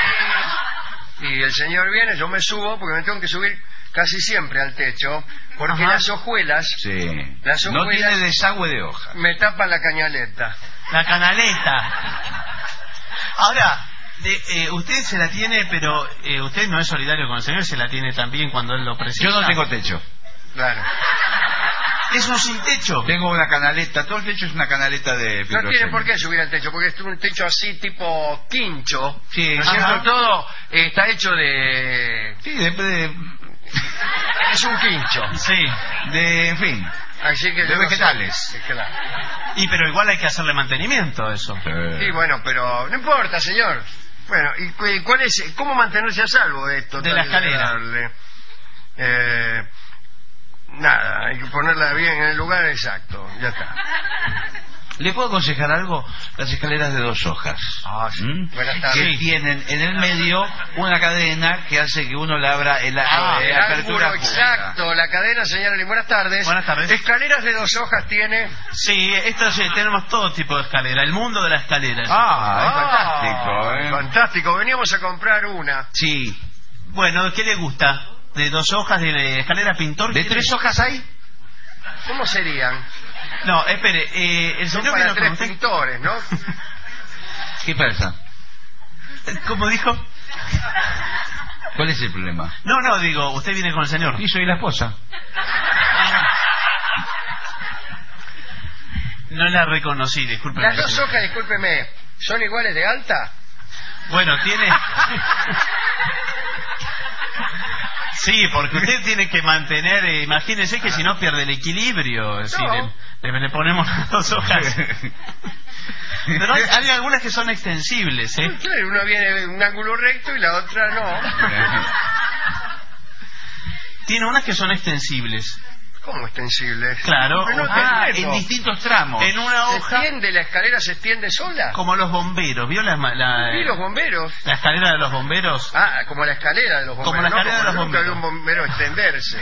Y el señor viene, yo me subo, porque me tengo que subir casi siempre al techo, porque Ajá. las hojuelas Sí. Las No hojuelas- tiene desagüe de hoja. me tapan la cañaleta. La canaleta. Ahora, de, eh, usted se la tiene, pero eh, usted no es solidario con el señor, se la tiene también cuando él lo precisa. Yo no tengo techo. Claro. Es un sin techo. Tengo una canaleta, todo el techo es una canaleta de No piroceno. tiene por qué subir al techo, porque es un techo así tipo quincho. Sí, ¿No es cierto? ajá. Todo eh, está hecho de... Sí, de, de, Es un quincho. Sí. de- en fin. Así que De yo no sé. vegetales. Eh, claro. Y pero igual hay que hacerle mantenimiento a eso. Sí, bueno, pero no importa, señor. Bueno, ¿y cu- cuál es, cómo mantenerse a salvo de esto? De tan la escalera. desagradable? Eh, nada, hay que ponerla bien en el lugar exacto, ya está. ¿Le puedo aconsejar algo? Las escaleras de dos hojas. Ah, sí. ¿Mm? Buenas tardes. Que tienen en el medio una cadena que hace que uno le abra el, Ah, eh, el apertura ángulo pública. exacto, la cadena, señora. Buenas tardes. Buenas tardes. Escaleras de dos hojas tiene. Sí, esto sí, tenemos todo tipo de escalera, el mundo de la escalera. Ah, es fantástico, ¿eh? Fantástico, veníamos a comprar una. Sí. Bueno, ¿qué le gusta? ¿De dos hojas de escalera pintor? ¿De ¿Quiere? tres hojas hay? ¿Cómo serían? No, espere, eh, el Son señor para vino con tres usted. pintores, ¿no? ¿Qué pasa? ¿Cómo dijo? ¿Cuál es el problema? No, no, digo, usted viene con el señor. Sí, soy la esposa. No la reconocí, disculpe. Las dos hojas, discúlpeme, ¿son iguales de alta? Bueno, tiene... Sí, porque usted tiene que mantener, eh, imagínese que si no pierde el equilibrio, si No. le, le- le ponemos las dos hojas. Pero hay, hay algunas que son extensibles, ¿eh? Sí, uno viene de un ángulo recto y la otra no. Tiene unas que son extensibles. ¿Cómo extensibles? Claro. Pero no Ah, entiendo. en distintos tramos. En una ¿Se hoja, extiende la escalera, se extiende sola? como los bomberos, ¿vio la, la, ¿Y los bomberos? la escalera de los bomberos? Ah, como la escalera de los bomberos. Como la no, escalera de los nunca vi bomberos. un bombero extenderse.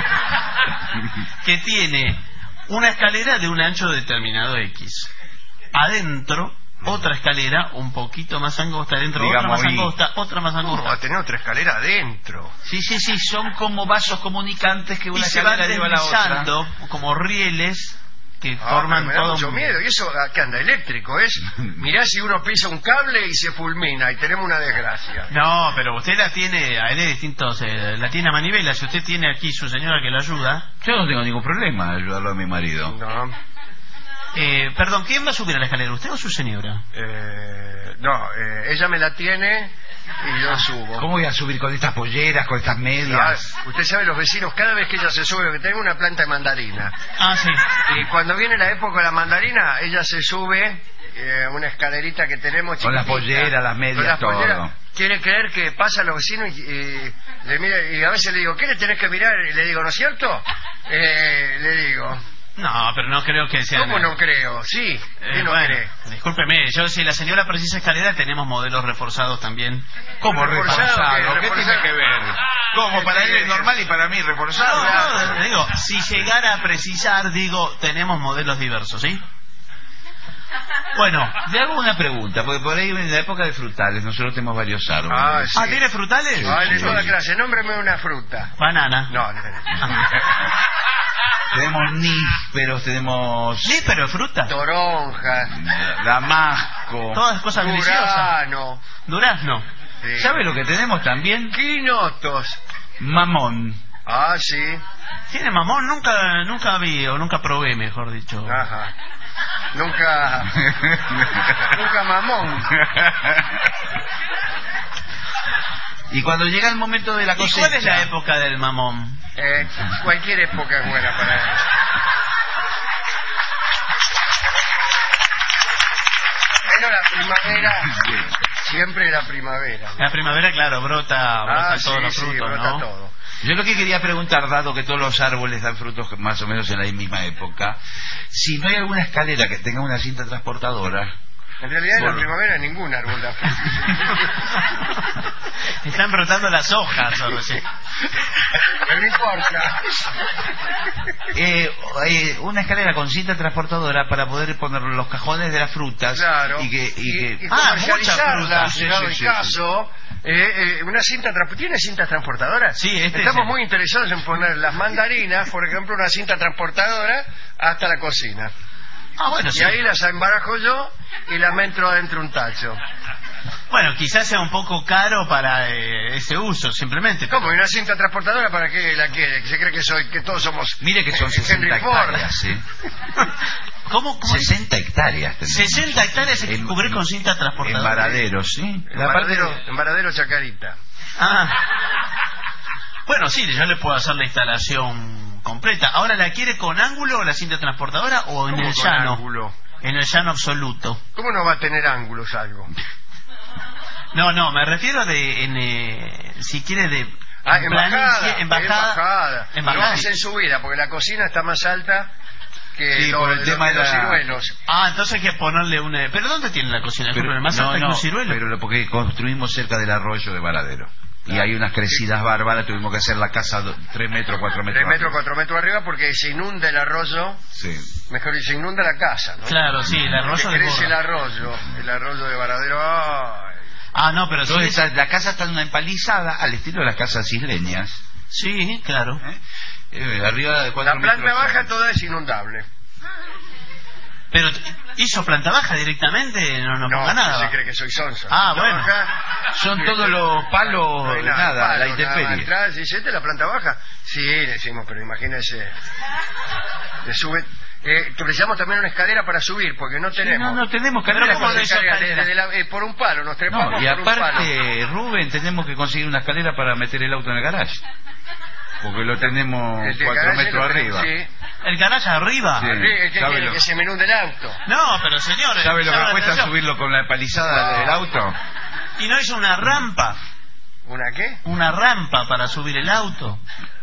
Que tiene una escalera de un ancho determinado X. Adentro, otra escalera un poquito más angosta, adentro otra Digamos, más y- angosta, otra más ¿Cómo va angosta. a tener otra escalera adentro? Sí, sí, sí, son como vasos comunicantes que Y una se van escalera lleva a la otra. deslizando como rieles que Ah, forman me da todo mucho un... miedo. ¿Y eso a qué anda? Eléctrico, ¿es? Mirá si uno pisa un cable y se fulmina y tenemos una desgracia. No, pero usted la tiene, hay de distintos, eh, la tiene a manivela. Si usted tiene aquí su señora que la ayuda. Yo no tengo ningún problema de ayudarlo a mi marido. No, Eh, perdón, ¿quién va a subir a la escalera, usted o su señora? eh, no eh, ella me la tiene y yo subo. ¿Cómo voy a subir con estas polleras, con estas Ah, medias? usted sabe, los vecinos, cada vez que ella se sube, que tengo una planta de mandarina. Ah, sí. Y cuando viene la época de la mandarina, ella se sube eh, una escalerita que tenemos Con las chiquitita. polleras, las medias, Con las todo. polleras. Quiere creer que pasa a los vecinos y, y le mira, y a veces le digo, ¿qué le tenés que mirar? Y le digo, ¿no es cierto? Eh, le digo, No, pero no creo que sea... ¿cómo no creo? Sí, Eh, ¿quién no bueno, cree? discúlpeme, yo si la señora precisa escalera tenemos modelos reforzados también. ¿Cómo Reforzado, reforzado? ¿qué? ¿Qué Reforzado. tiene que ver? ¿Cómo? Para él es normal y para mí reforzado. No, no, digo, si llegara a precisar, digo, tenemos modelos diversos, ¿sí? Bueno, Le hago una pregunta, porque por ahí en la época de frutales nosotros tenemos varios árboles. Ah, sí. ah, ¿tiene frutales? Ah, de sí, toda sí. clase, nómbreme una fruta. Banana. No, no, no. Tenemos nísperos, tenemos Sí, pero fruta. Toronja, damasco, Todas cosas deliciosas. Urano, Durazno. sí. ¿sabe lo que tenemos también? Quinotos. Mamón. Ah, sí. ¿Tiene mamón? Nunca, nunca vi, o nunca probé, mejor dicho. Ajá. Nunca, nunca mamón. Y cuando llega el momento de la ¿Y cosecha, cuál es la época del mamón? Eh, cualquier época es buena para él. Bueno, la primavera, siempre la primavera. La primavera, claro, brota, brotan Ah, todos sí, los sí, frutos, brota ¿no? todo. Yo lo que quería preguntar, dado que todos los árboles dan frutos más o menos en la misma época, si no hay alguna escalera que tenga una cinta transportadora. En realidad en la Bueno. primavera ningún árbol da frutos. Están brotando las hojas, o recién. Pero no importa. Eh, eh, una escalera con cinta transportadora para poder poner los cajones de las frutas Claro. y que, y que... y Ah, comercializarla, muchas frutas. Sí, llegado sí, el sí, caso. Eh, eh, una cinta trans- ¿Tiene cintas transportadoras? Sí, este Estamos es- muy interesados en poner las mandarinas, por ejemplo, una cinta transportadora hasta la cocina. Ah, bueno, Y sí. ahí las embarajo yo y las metro adentro un tacho. Bueno, quizás sea un poco caro para eh, ese uso, simplemente. ¿Cómo? ¿Y una cinta transportadora para qué la quiere? ¿Que se cree que soy, que todos somos Mire que son eh, sesenta Henry Ford? hectáreas, ¿eh? ¿Cómo? cómo sesenta hectáreas tenemos. sesenta hectáreas hay que En- cubrir con cinta En transportadora. Varaderos, ¿sí? La parte Embaradero, de- embaradero Chacarita. Ah. Bueno, sí, yo le puedo hacer la instalación completa. Ahora, ¿la quiere con ángulo la cinta transportadora o en ¿Cómo el con llano? ángulo? En el llano absoluto. ¿Cómo no va a tener ángulos algo? No, no, me refiero de, en, eh, si quiere de... Ah, en embajada, planicie- embajada. embajada. Embajada. No es en subida, porque la cocina está más alta que Sí, lo- por el lo- tema de los la- ciruelos. Ah, entonces hay que ponerle una... ¿Pero dónde tiene la cocina? Pero, ¿Más no, alta que no, un ciruelo? pero lo- porque construimos cerca del arroyo de Varadero. Y hay unas crecidas bárbaras, tuvimos que hacer la casa do- tres metros, cuatro metros. Tres metros, arriba. cuatro metros arriba porque se inunda el arroyo, Sí. mejor dicho, se inunda la casa, ¿no? Claro, sí, el arroyo Porque crece desborda. el arroyo, el arroyo de Varadero. Ay. Ah, no, pero Entonces, sí... esa- la casa está en una empalizada al estilo de las casas isleñas. Sí, claro. ¿eh? Eh, arriba de cuatro La planta metros. baja toda es inundable. Pero hizo planta baja directamente, no nos No, ponga nada. se cree que soy sonso. Ah, Planta bueno. baja, Son sí, todos los palos, no hay nada, nada, la palo, intemperie. nada, atrás, dice, ¿esta es la planta baja? Sí, decimos, pero imagínese. Le sube. Eh, precisamos también una escalera para subir, porque no tenemos. no, no tenemos Pero escalera ¿cómo para no hizo escalera? escalera? Desde la- eh, por un palo, nos trepamos No, y por un palo. aparte, Rubén, tenemos que conseguir una escalera para meter el auto en el garage. Porque lo tenemos El de cuatro garaje metros lo tenemos, arriba. sí. ¿El garaje arriba? Sí. Sí, ¿qué ¿sabe quiere? lo- Que se me inunde el auto. No, pero señores... ¿Sabe lo llama que la cuesta atención. subirlo con la palizada No. del auto? ¿Y no hizo una rampa? ¿Una qué? Una rampa para subir el auto.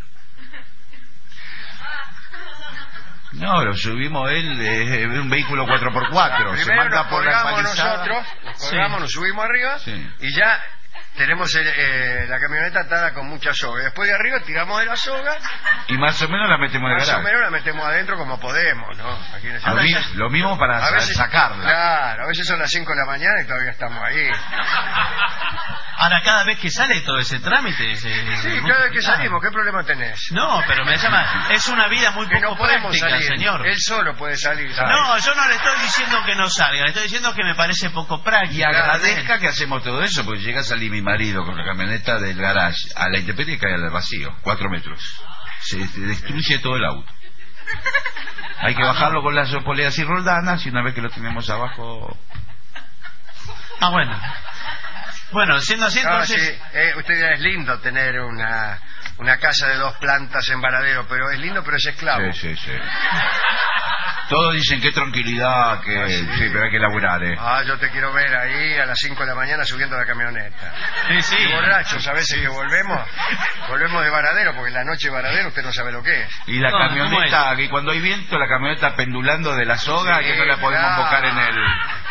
No, lo subimos él, es un vehículo cuatro por cuatro. Se Primero manda nos por la colgamos palizada. nosotros, nos Sí. colgamos, nos subimos arriba Sí. y ya tenemos el, eh, la camioneta atada con mucha soga. Después de arriba tiramos de la soga, Y más o menos la metemos en el más o garage. menos la metemos adentro como podemos, ¿no? Aquí en ese Lo, mi- país. lo mismo para A veces- sacarla. Claro, a veces son las cinco de la mañana y todavía estamos ahí. Ahora, cada vez que sale todo ese trámite... se- Sí, es muy cada vez que complicado. salimos, ¿qué problema tenés? No, pero me llama... Es una vida muy Que poco no podemos práctica, salir, señor. él solo puede salir. ¿sabes? No, yo no le estoy diciendo que no salga, le estoy diciendo que me parece poco práctico. Y agradezca que hacemos todo eso, porque llega a salir mi marido con la camioneta del garage a la intemperie y cae al vacío, cuatro metros. Se, se destruye todo el auto. Hay que bajarlo con las poleas y roldanas y una vez que lo tenemos abajo... Ah, bueno. Bueno, siendo así, Ah, entonces... sí, eh, usted dirá, es lindo tener una, una casa de dos plantas en Varadero, pero es lindo, pero es esclavo. Sí, sí, sí. Todos dicen qué tranquilidad, que Ah, sí. sí. pero hay que laburar, ¿eh? Ah, yo te quiero ver ahí a las cinco de la mañana subiendo la camioneta. Sí, sí. Y borrachos, a veces que volvemos, volvemos de Varadero, porque la noche de Varadero usted no sabe lo que es. Y la No, camioneta, ¿cómo que cuando hay viento, la camioneta pendulando de la soga, Sí, que no la podemos claro. embocar en el...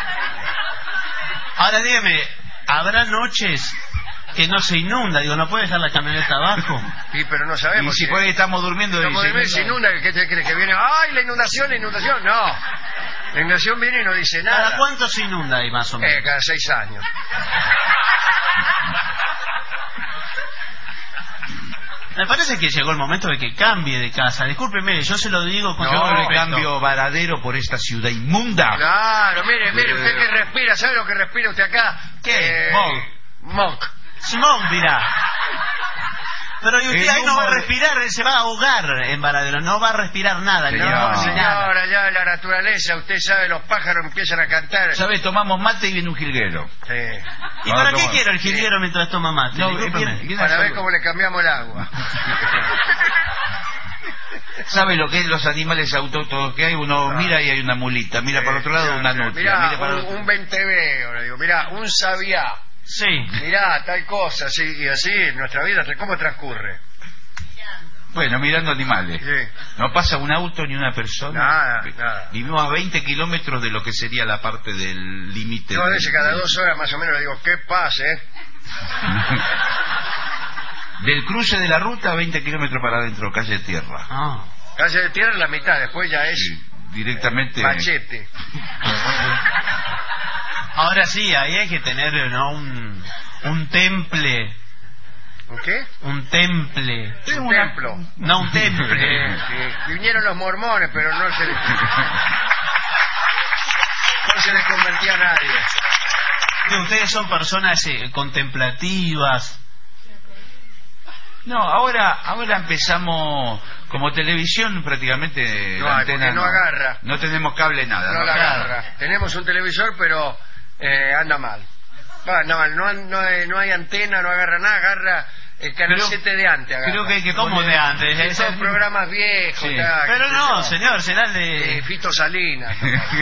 Ahora dígame, ¿habrá noches que no se inunda? Digo, ¿no puede dejar la camioneta abajo? Sí, pero no Y sabemos. si por ahí estamos durmiendo... Estamos y de mes, se inunda, ¿qué te crees que viene? ¡Ay, la inundación, la inundación! No. La inundación viene y no dice nada. ¿Cada cuánto se inunda ahí más o menos? Eh, cada seis años. Me parece que llegó el momento de que cambie de casa. Discúlpeme, yo se lo digo con Yo todo le respeto. cambio Varadero por esta ciudad inmunda. Claro, mire, mire, Eh. usted que respira, ¿sabe lo que respira usted acá? ¿Qué? Eh, Monk. Monk. Simón dirá. Pero y usted El ahí no va a humo de- respirar, él se va a ahogar en Varadero, no va a respirar nada. ni Señor. agua, No, ni nada. señora, ya la naturaleza, usted sabe, los pájaros empiezan a cantar. ¿Sabes? Tomamos mate y viene un jilguero. Sí. ¿Y No, para no, qué no. quiero el jilguero mientras toma mate? No, Discúlpeme. viene- viene Para a ver salud. cómo le cambiamos el agua. ¿Sabe lo que es los animales autóctonos que hay? Uno mira y hay una mulita, mira para el otro lado una nutria, Mirá, mira para el un, otro. un venteveo, le digo, mirá, un sabiá. Sí. Mirá, tal cosa, sí, y así nuestra vida, ¿cómo transcurre? Bueno, mirando animales. Sí. No pasa un auto ni una persona. Nada, nada. Vivimos a veinte kilómetros de lo que sería la parte del límite. Yo a del- veces cada dos horas más o menos le digo, ¿qué pasa, eh? Del cruce de la ruta a veinte kilómetros para adentro, calle de tierra. Ah. Calle de tierra la mitad, después ya es Sí, directamente. machete. Ahora sí, ahí hay que tener, ¿no? Un, un temple. ¿Un qué? Un temple. Un templo. No, un temple. Sí. Vinieron los mormones, pero no se les... no se les convertía a nadie. Que ustedes son personas eh, contemplativas. No, ahora ahora empezamos como televisión prácticamente. No la hay, antena porque no agarra. No tenemos cable nada. No la agarra. Tenemos un televisor, pero eh, anda mal. Va, no, no, no, hay, no hay antena, no agarra nada, agarra el canacete de antes. Agarra. Creo que hay que ¿Cómo poner- de antes? Esos Es- programas viejos. Sí. ta, Pero qué sé no, yo. señor, será el de... Eh, Fito Salinas.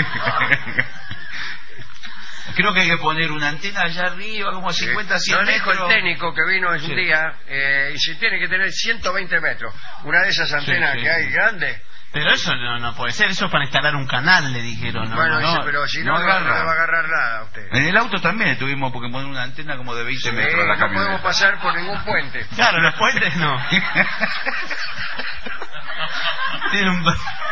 Creo que hay que poner una antena allá arriba, como a cincuenta, cien Nos dijo metros. el técnico que vino un Sí. día, eh, y si tiene que tener ciento veinte metros, una de esas antenas Sí, sí, que hay sí. grande, Pero eso no, no puede ser, eso es para instalar un canal, le dijeron. No, bueno, no, dice, pero si no, no, no, no le va a agarrar nada a usted. En el auto también tuvimos porque poner una antena como de veinte sí, metros a la no camioneta. podemos pasar por ningún puente. Claro, los puentes no. Tiene un...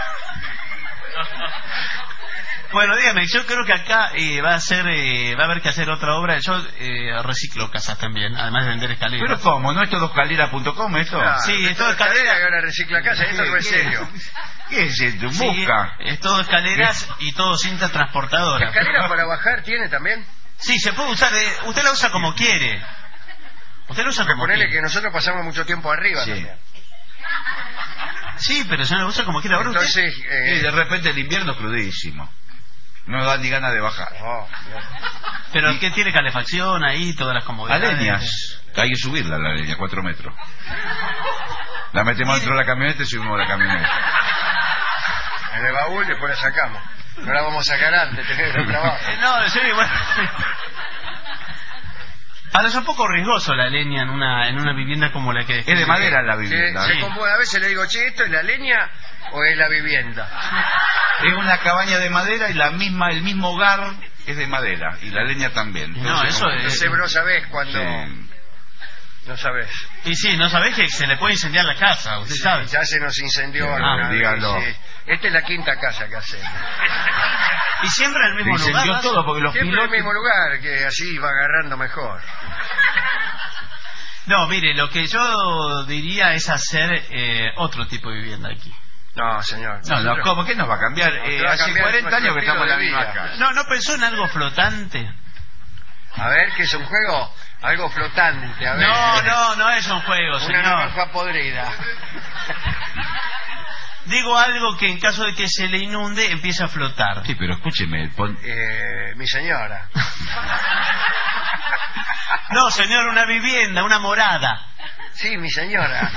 Bueno, dígame, yo creo que acá eh, va a ser, eh, va a haber que hacer otra obra. Yo eh, reciclo casas también, además de vender escaleras. ¿Pero cómo? ¿No es todo escalera punto com esto? Claro, sí, es todo todo escalera. Y ahora recicla casa, esto no es serio. ¿Qué es esto? Sí, Busca. es todo escaleras y todo cinta transportadora. ¿Escalera para bajar tiene también? Sí, se puede usar, eh, usted la usa como quiere. Usted la usa Porque como ponele quiere. que nosotros pasamos mucho tiempo arriba Sí. también. Sí, pero se la usa como quiere. Ahora usted... Entonces, eh, Y de repente el invierno es crudísimo. No da ni ganas de bajar. oh, Pero ¿qué tiene calefacción ahí? Todas las A comodidades. leñas. Hay que subirla la leña, cuatro metros. La metemos dentro de la camioneta y subimos la camioneta. en el baúl después la sacamos. No la vamos a sacar antes, tenés que trabajo. Eh, No, en serio, bueno. Ahora es un poco riesgoso la leña en una en una vivienda como la que... Es de madera la vivienda. Se, se conmueve. A veces le digo, che, ¿esto es la leña o es la vivienda? Es una cabaña de madera y la misma el mismo hogar es de madera y la leña también. No, Entonces, eso como- es- Entonces vos no sabés cuando... Sí. No sabés. Y sí, ¿no sabés que se le puede incendiar la casa? Usted sabe. Ya se nos incendió Sí, alguna vez, dígalo. sí. Esta es la quinta casa que hacemos. Y siempre en el mismo Se incendió lugar. todo porque los Siempre en el pilotos... mismo lugar, que así va agarrando mejor. No, mire, lo que yo diría es hacer eh, otro tipo de vivienda aquí. No, señor. No, no, ¿cómo? ¿Qué nos va a cambiar? Eh, va a hace cambiar cuarenta años nuestro que estamos en la estilo de misma vida. casa. No, ¿no pensó en algo flotante? A ver, que es un juego, algo flotante, a ver. No, no, no es un juego, Una señor. naranja podrida. Digo algo que en caso de que se le inunde empiece a flotar. Sí, pero escúcheme, pon- Eh, mi señora. No, señor, una vivienda, una morada. Sí, mi señora.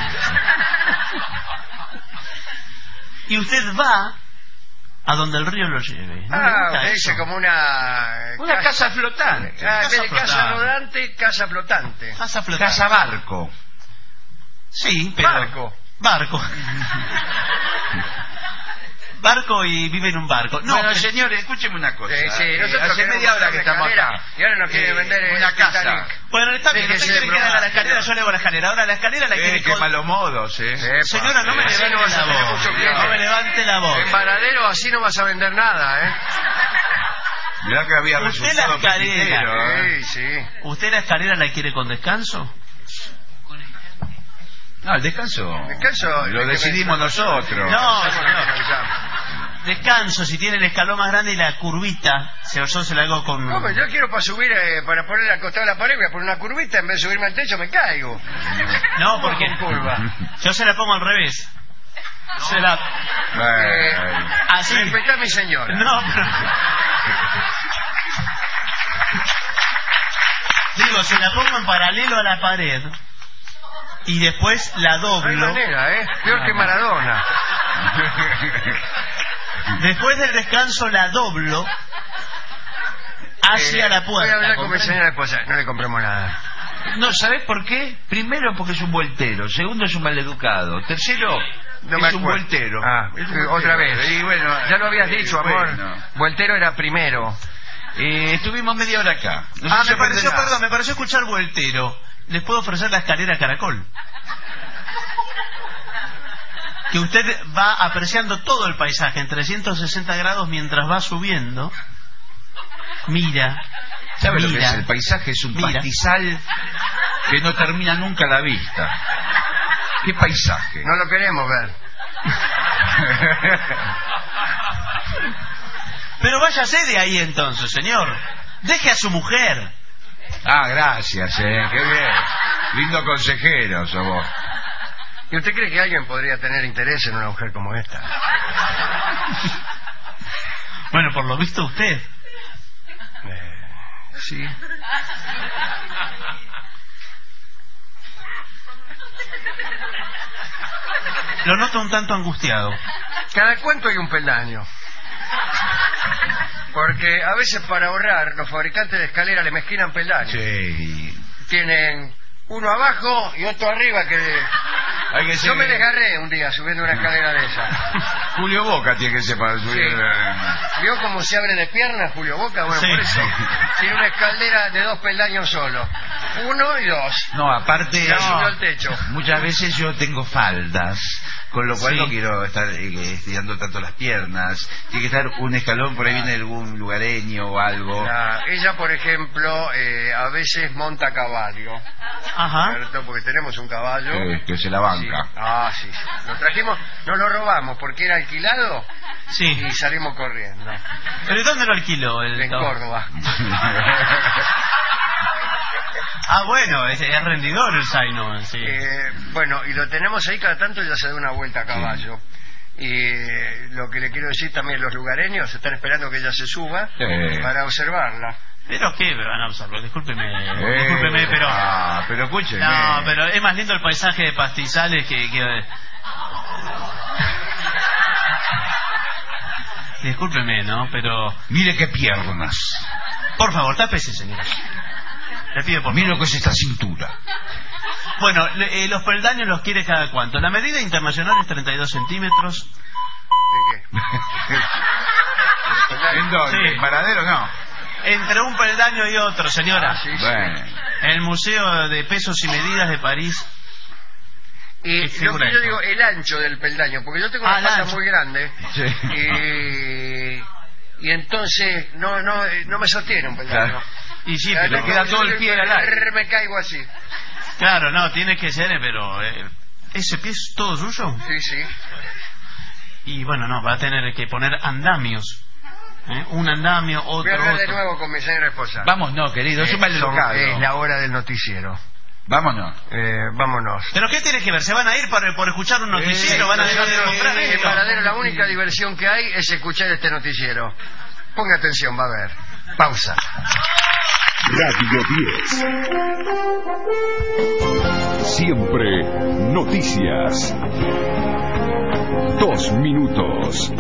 Y usted va a donde el río lo lleve. ¿No le Ah, gusta usted eso? dice como una... Una casa flotante. Ah, en vez Casa de casa flotante. rodante, casa flotante. Casa flotante. Casa barco. Sí, pero... Barco. Barco. Barco y vive en un barco. No, bueno, pero- señores, escúcheme una cosa. Sí, sí, Eh, nosotros hace queremos media hora hacer que una estamos escalera, acá. y ahora nos quiere vender el una Titanic. casa. Bueno, está bien, Déjese usted de quiere que haga broma, la escalera, señor. yo le hago la escalera. Ahora la escalera la Eh, quiere qué con... malos modos, eh. Epa, Señora, no me así levante no vas a la tener voz. mucho cliente. No me levante la voz. En Varadero así no vas a vender nada, ¿eh? Mirá que había Usted resultado la escalera. pepitero, ¿eh? Sí, sí. ¿Usted la escalera la quiere con descanso? No, el descanso. Descanso, Lo el que decidimos me- nosotros. No, Hacemos lo que señor. pensamos. Descanso, si tiene el escalón más grande y la curvita, se, yo se la hago con... No, pero yo quiero para subir, eh, para poner al costado de la pared, voy a poner una curvita, en vez de subirme al techo me caigo. No, porque Con curva. yo se la pongo al revés. Se la... Eh, Bueno. Así. Respetá a mi señora. No, pero... Digo, se la pongo en paralelo a la pared y después la No hay doblo. manera, ¿eh? Peor que Maradona. Después del descanso la doblo hacia Eh, la Voy a puerta. hablar con mi ¿comprende? señora esposa. No le compramos nada. No, ¿sabés por qué? Primero, porque es un vueltero. Segundo, es un maleducado. Tercero, No me es un acuerdo. vueltero. Ah, Es un eh, vueltero. otra vez. Y bueno, Ya lo habías eh, dicho, amor. bueno. Voltero era primero. Eh, estuvimos media hora acá. No Ah, se me pareció, nada. perdón, me pareció escuchar vueltero. Les puedo ofrecer la escalera caracol. Que usted va apreciando todo el paisaje en trescientos sesenta grados mientras va subiendo. Mira. ¿Sabe lo que mira, es? El paisaje es un mira. pastizal que no termina nunca la vista. ¿Qué paisaje? No lo queremos ver. Pero váyase de ahí entonces, señor. Deje a su mujer. Ah, gracias, eh. Qué bien. Lindo consejero sos vos. ¿Y usted cree que alguien podría tener interés en una mujer como esta? Bueno, por lo visto usted. Eh, sí. Lo noto un tanto angustiado. ¿Cada cuánto hay un peldaño? Porque a veces para ahorrar los fabricantes de escaleras le mezquinan peldaños. Sí. Tienen uno abajo y otro arriba que Hay que Yo me desgarré un día subiendo una escalera de esa. Julio Boca tiene que ser para subir. Sí. ¿Vio cómo se abre de piernas Julio Boca? Bueno, Sí. por eso tiene una escalera de dos peldaños solo. Uno y dos. No, aparte, Ya no, subió al techo. muchas veces yo tengo faldas, con lo cual Sí. no quiero estar eh, estirando tanto las piernas. Tiene que estar un escalón, por ahí viene algún lugareño o algo. La- ella, por ejemplo, eh, a veces monta a caballo. Ajá. ¿Cierto? Porque tenemos un caballo. Eh, que se la banca. Sí. Ah, sí, sí. Lo trajimos, nos lo robamos porque era alquilado. Sí. Y salimos corriendo. ¿Pero dónde lo alquiló? El En caballo? Córdoba. Ah, bueno, es, es rendidor el Zaino. Sí. Eh, bueno, y lo tenemos ahí cada tanto, ya se da una vuelta a caballo. Y eh, lo que le quiero decir también, los lugareños están esperando que ella se suba Sí. para observarla. ¿Pero qué me van a observar? Discúlpeme, Eh, discúlpeme, pero... Ah, pero escúcheme. No, pero es más lindo el paisaje de pastizales que... que... Discúlpeme, ¿no? Pero... Mire qué piernas. Por favor, tápese, señora. Le pido por Mire favor. lo que es esta cintura. Bueno, le- eh, los peldaños los quiere cada cuánto. La medida internacional es treinta y dos centímetros. ¿De qué? ¿En dónde? Sí. ¿En Paradero no? Entre un peldaño y otro, señora. Ah, sí, sí. Bueno. En el Museo de Pesos y Medidas de París. Y ¿Qué lo figura que yo es? digo, el ancho del peldaño, porque yo tengo Ah, una el espalda ancho. muy grande. Sí. Y, y entonces no no eh, no me sostiene un peldaño. Claro. Y sí, Cada pero tanto queda que todo el sube pie al aire. Me caigo así. claro, no, tiene que ser, eh, pero eh, ese pie es todo suyo. Sí, sí. Y bueno, no, va a tener que poner andamios. ¿eh? Un andamio, Voy otro, a hablar de otro. nuevo con mi señora esposa. Vamos, no, querido, es un mal Son- educado. Es la hora del noticiero. Vámonos. Eh, vámonos. ¿Pero qué tiene que ver? ¿Se van a ir por, por escuchar un noticiero? ¿Van a dejar de Nosotros, comprar en esto? Paradero la única diversión que hay es escuchar este noticiero. Ponga atención, va a ver. Pausa. Radio diez. Siempre noticias. Dos minutos.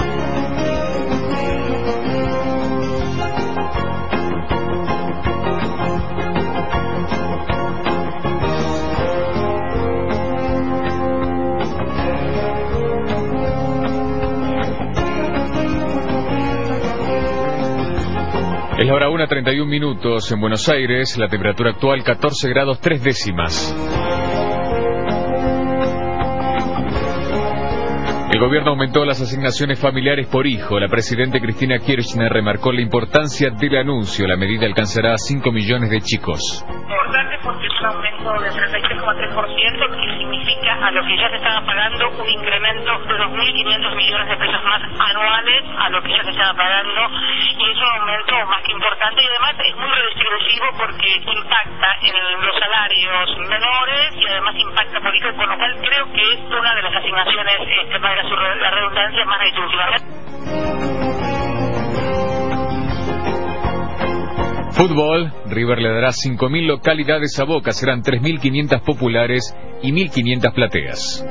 Es la hora una, treinta y un minutos en Buenos Aires, la temperatura actual catorce grados tres décimas. El gobierno aumentó las asignaciones familiares por hijo. La presidenta Cristina Kirchner remarcó la importancia del anuncio. La medida alcanzará a cinco millones de chicos. Importante porque es un aumento del treinta y tres coma tres por ciento que significa a lo que ya se estaba pagando un incremento de dos mil quinientos millones de pesos más anuales a lo que ya se estaba pagando y es un aumento más que importante y además es muy redistributivo porque impacta en los salarios menores y además impacta por hijo, con lo cual creo que es una de las asignaciones, este, para su re- la redundancia, más redistributivas. Fútbol, River le dará cinco mil localidades a Boca, serán tres mil quinientas populares y mil quinientas plateas.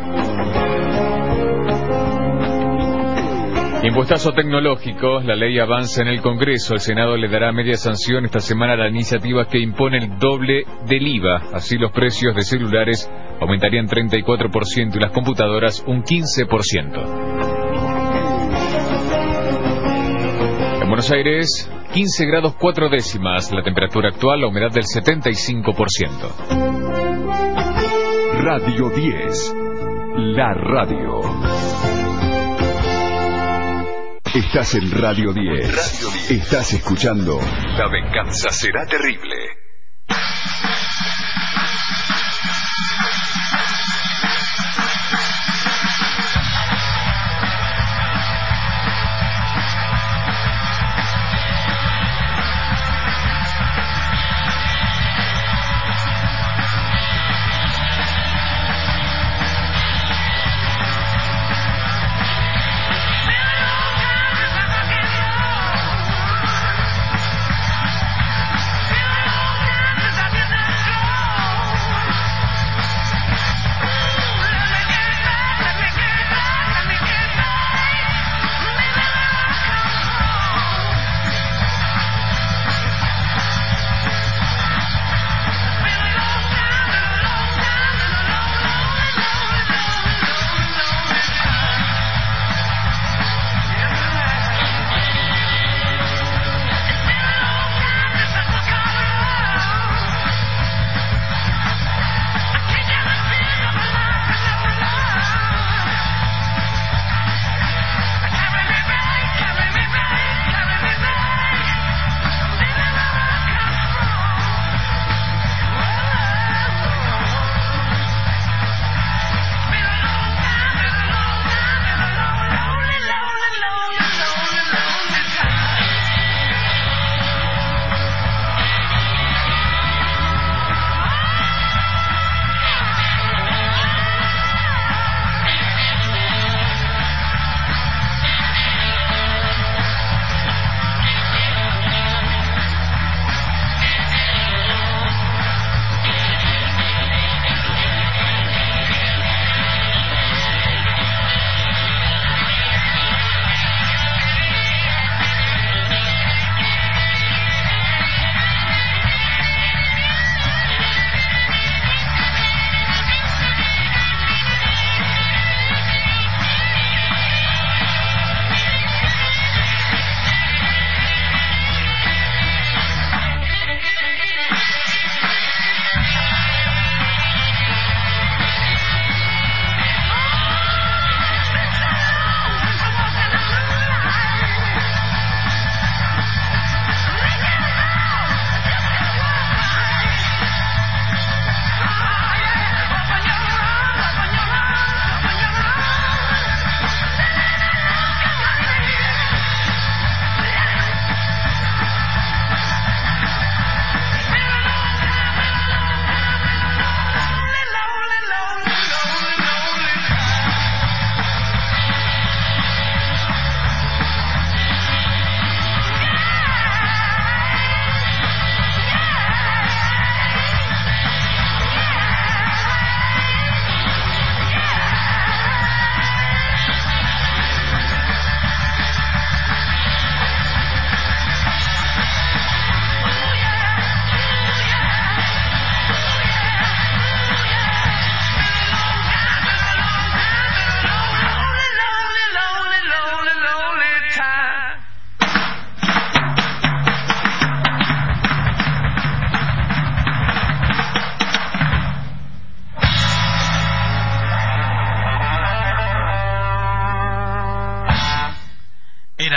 Impuestazo tecnológico, la ley avanza en el Congreso, el Senado le dará media sanción esta semana a la iniciativa que impone el doble del I V A, así los precios de celulares aumentarían treinta y cuatro por ciento y las computadoras un quince por ciento. En Buenos Aires, quince grados cuatro décimas, la temperatura actual, la humedad del setenta y cinco por ciento. Radio diez. La radio. Estás en Radio diez. Radio diez. Estás escuchando La venganza será terrible.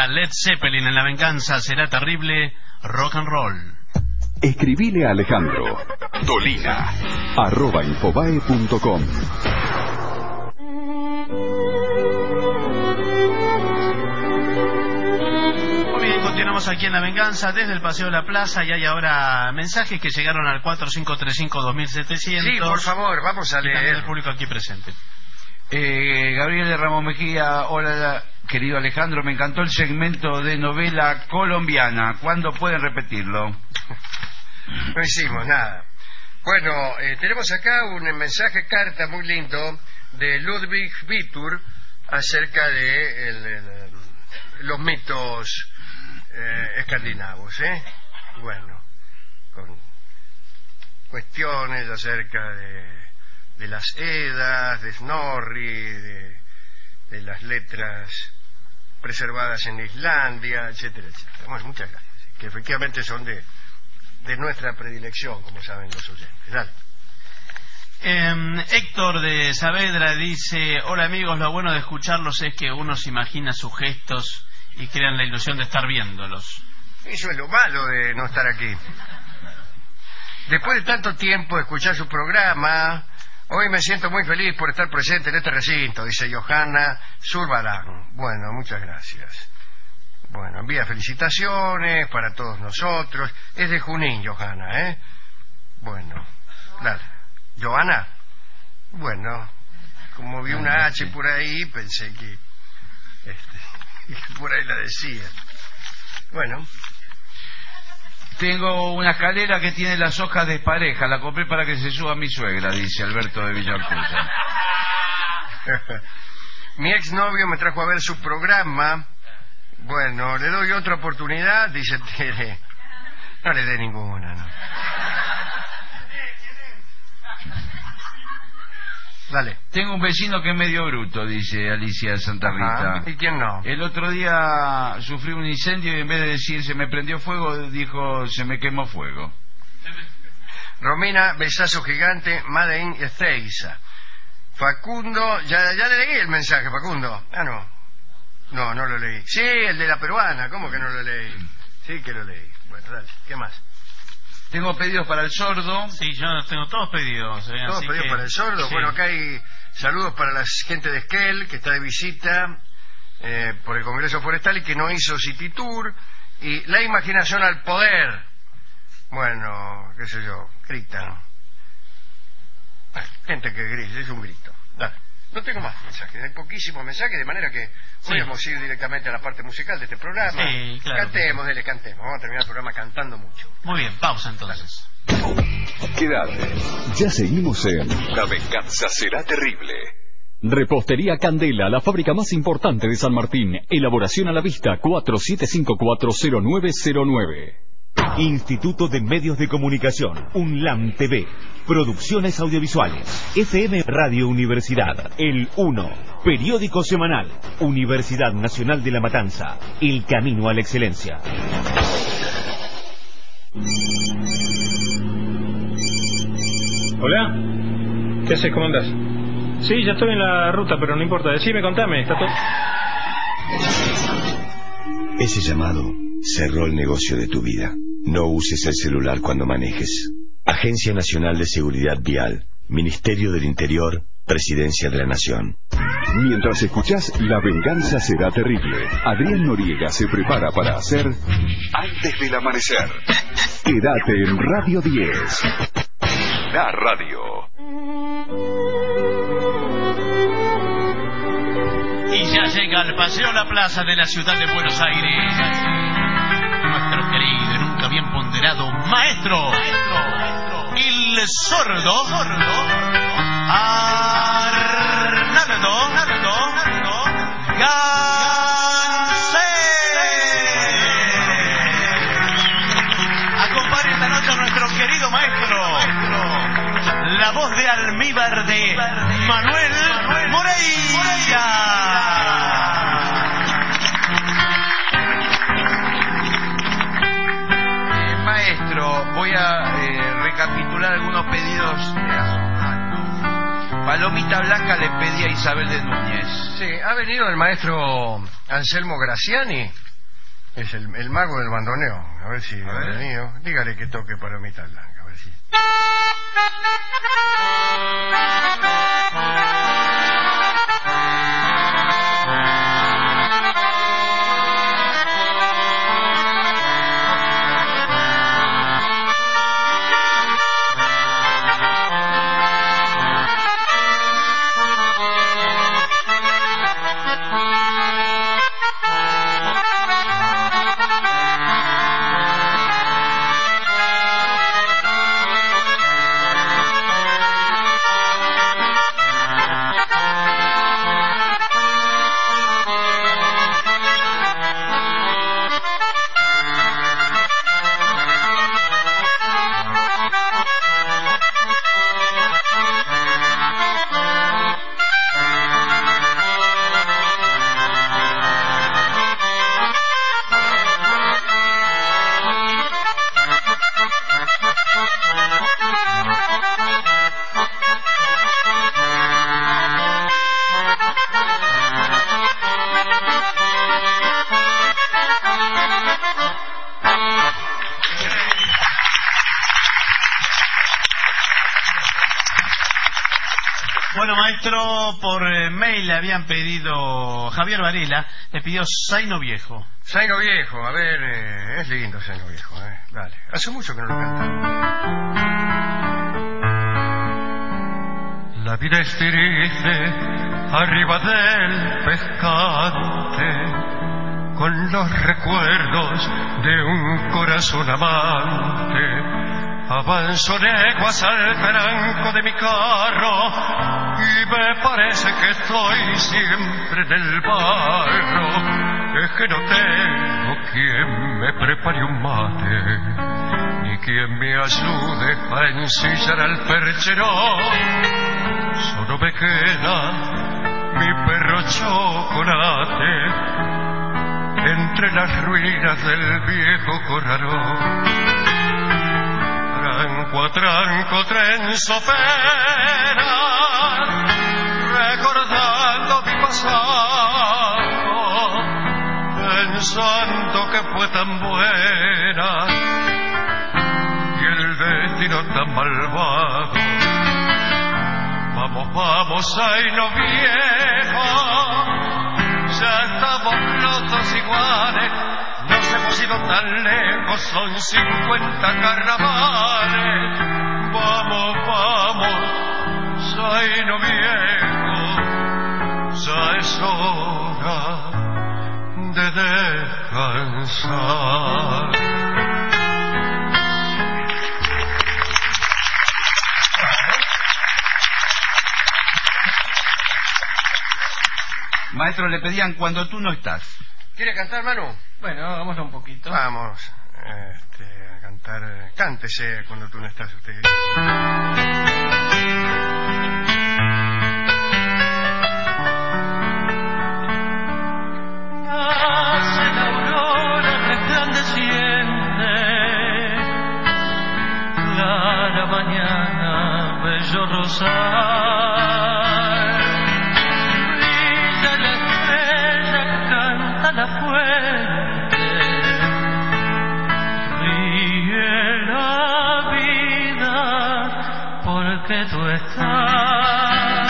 era Led Zeppelin en La Venganza Será Terrible, rock and roll. Escribile a Alejandro Dolina arroba infobae punto com. Muy bien, continuamos aquí en La Venganza desde el Paseo de la Plaza y hay ahora mensajes que llegaron al cuatro cinco tres cinco dos mil setecientos. Sí, por favor, vamos a leer. El público aquí presente. Eh, Gabriel de Ramos Mejía, hola querido Alejandro, me encantó el segmento de novela colombiana. ¿Cuándo pueden repetirlo? No hicimos nada. Bueno, eh, tenemos acá un mensaje, carta muy lindo de Ludwig Vitur acerca de el, el, los mitos eh, escandinavos, ¿eh? Bueno, con cuestiones acerca de de las Edas, de Snorri, de, de las letras preservadas en Islandia, etcétera, etcétera. Bueno, muchas gracias. Que efectivamente son de, de nuestra predilección, como saben los oyentes. Dale. Eh, Héctor de Saavedra dice: hola amigos, lo bueno de escucharlos es que uno se imagina sus gestos y crean la ilusión de estar viéndolos. Eso es lo malo de no estar aquí. Después de tanto tiempo de escuchar su programa, hoy me siento muy feliz por estar presente en este recinto, dice Johanna Zurbarán. Bueno, muchas gracias. Bueno, envía felicitaciones para todos nosotros. Es de Junín, Johanna, ¿eh? Bueno, dale. ¿Johanna? Bueno, como vi una H por ahí, pensé que, este, que por ahí la decía. Bueno. Tengo una escalera que tiene las hojas de pareja, la compré para que se suba mi suegra, dice Alberto de Villarcusa. Mi exnovio me trajo a ver su programa. Bueno, le doy otra oportunidad, dice Tere. No le dé ninguna, no. Dale. Tengo un vecino que es medio bruto, dice Alicia de Santa Rita. Ajá. ¿Y quién no? El otro día sufrí un incendio y en vez de decir se me prendió fuego, dijo se me quemó fuego. Romina, besazo gigante, Made in Ezeiza. Facundo, ya, ya le leí el mensaje, Facundo. Ah, no. No, no lo leí. Sí, el de la peruana, ¿cómo que no lo leí? Sí que lo leí. Bueno, dale, ¿qué más? Tengo pedidos para el sordo. Sí, yo tengo todos pedidos. Eh, ¿Todos así pedidos que... para el sordo? Sí. Bueno, acá hay saludos para la gente de Esquel, que está de visita eh, por el Congreso Forestal y que no hizo City Tour. Y La Imaginación al Poder. Bueno, qué sé yo, gritan. Bueno, gente que grita, es un grito. Dale. No tengo más mensajes, hay poquísimos mensajes, de manera que sí. Podemos ir directamente a la parte musical de este programa. Sí, claro. Cantemos, dele, cantemos. Vamos a terminar el programa cantando mucho. Muy bien, pausa entonces. Quédate. Ya seguimos en La Venganza Será Terrible. Repostería Candela, la fábrica más importante de San Martín. Elaboración a la vista, cuatro siete cinco cuatro cero nueve cero nueve. Instituto de Medios de Comunicación, UNLAM T V, Producciones Audiovisuales, F M Radio Universidad, El uno, Periódico Semanal, Universidad Nacional de La Matanza, El Camino a la Excelencia. Hola, ¿qué haces? ¿Cómo andás? Sí, ya estoy en la ruta, pero no importa. Decime, contame, está todo... Ese llamado cerró el negocio de tu vida. No uses el celular cuando manejes. Agencia Nacional de Seguridad Vial, Ministerio del Interior, Presidencia de la Nación. Mientras escuchás La Venganza Será Terrible, Adrián Noriega se prepara para hacer Antes del Amanecer. Quédate en Radio diez. La radio. Y ya llega al Paseo La Plaza de la ciudad de Buenos Aires nuestro querido y nunca bien ponderado maestro, maestro el sordo, sordo Arnaldo, Arnaldo, Acompaña esta noche a nuestro querido maestro, la voz de almíbar de Manuel Moreira. Eh, maestro, voy a eh, recapitular algunos pedidos de hace un rato. Palomita Blanca le pedí a Isabel de Núñez. Sí, ¿ha venido el maestro Anselmo Graciani? Es el, el mago del bandoneón. A ver si ha venido. Dígale que toque para mitad blanca. A ver si. Bueno, maestro, por eh, mail le habían pedido, Javier Varela, le pidió Zaino Viejo. Zaino Viejo, a ver, eh, es lindo Zaino Viejo, eh. Dale, hace mucho que no lo cantamos. La vida es triste arriba del pescante, con los recuerdos de un corazón amante. Avanzo leguas al tranco de mi carro y me parece que estoy siempre en el barro. Es que no tengo quien me prepare un mate, ni quien me ayude a ensillar al perchero. Solo me queda mi perro Chocolate entre las ruinas del viejo corralón. Tranco a tranco trenzo pena, recordando mi pasado, pensando que fue tan buena y el destino tan malvado. Vamos, vamos, Zaino Viejo, ya estamos los dos iguales. Nos hemos ido tan lejos, son cincuenta carnavales. Vamos, vamos, Zaino Viejo, ya es hora de descansar. Maestro, le pedían Cuando tú no estás. ¿Quiere cantar, Manu? Bueno, hagámoslo un poquito. Vamos este, a cantar. Cántese Cuando tú no estás, usted. Nace la aurora resplandeciente, clara mañana, bello rosal. Brilla la estrella, canta la fuente, ríe la vida porque tú estás.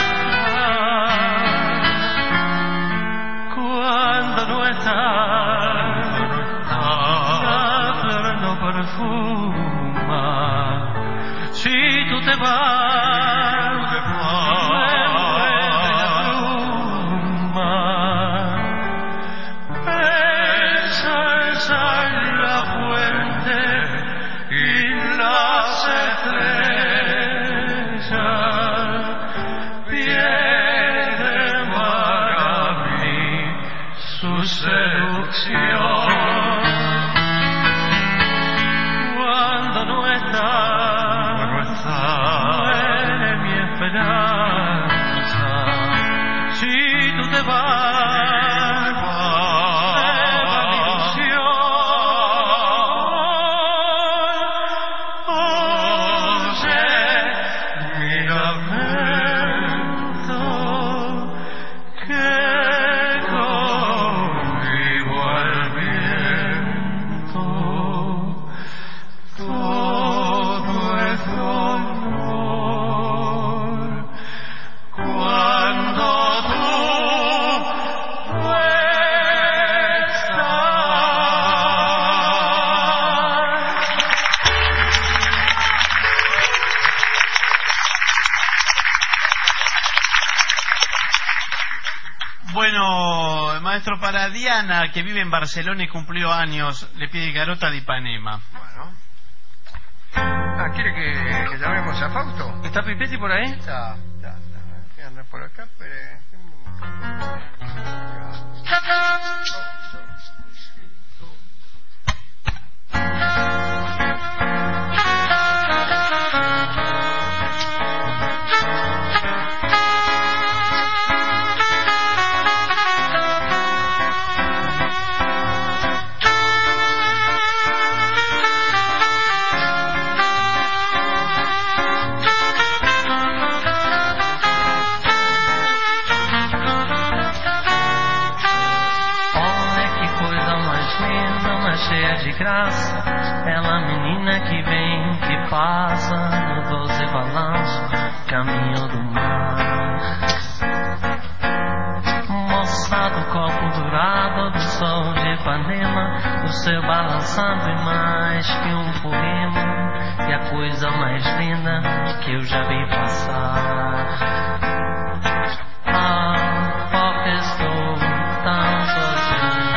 Cuando no estás, la flor no perfuma. Si tú te vas, me envuelve la bruma. Esa, esa es la fuente y las estrellas pierden para mí su seducción. Cuando no estás, muere mi esperanza. Si tú te vas, se va mi ilusión. Oh, Maestro, para Diana, que vive en Barcelona y cumplió años, le pide Garota de Ipanema. Bueno. Ah, ¿quiere que, que llamemos a Fausto? ¿Está Pipetti por ahí? Está, está, está. ¿Qué anda por acá? Pero... cheia de graça, ela menina que vem, que passa no doze balanço, caminho do mar. Moça do copo dourado do sol de Ipanema, o seu balançando e mais que um poema, e a coisa mais linda que eu já vi passar. Ah, porque estou tão sozinho.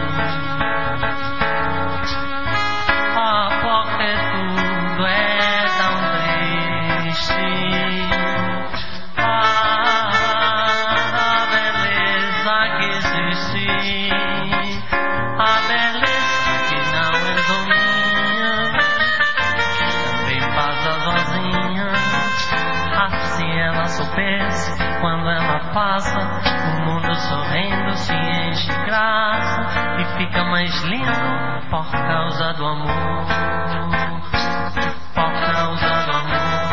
Quando ela passa, o mundo sorrindo se enche de graça e fica mais lindo por causa do amor, por causa do amor,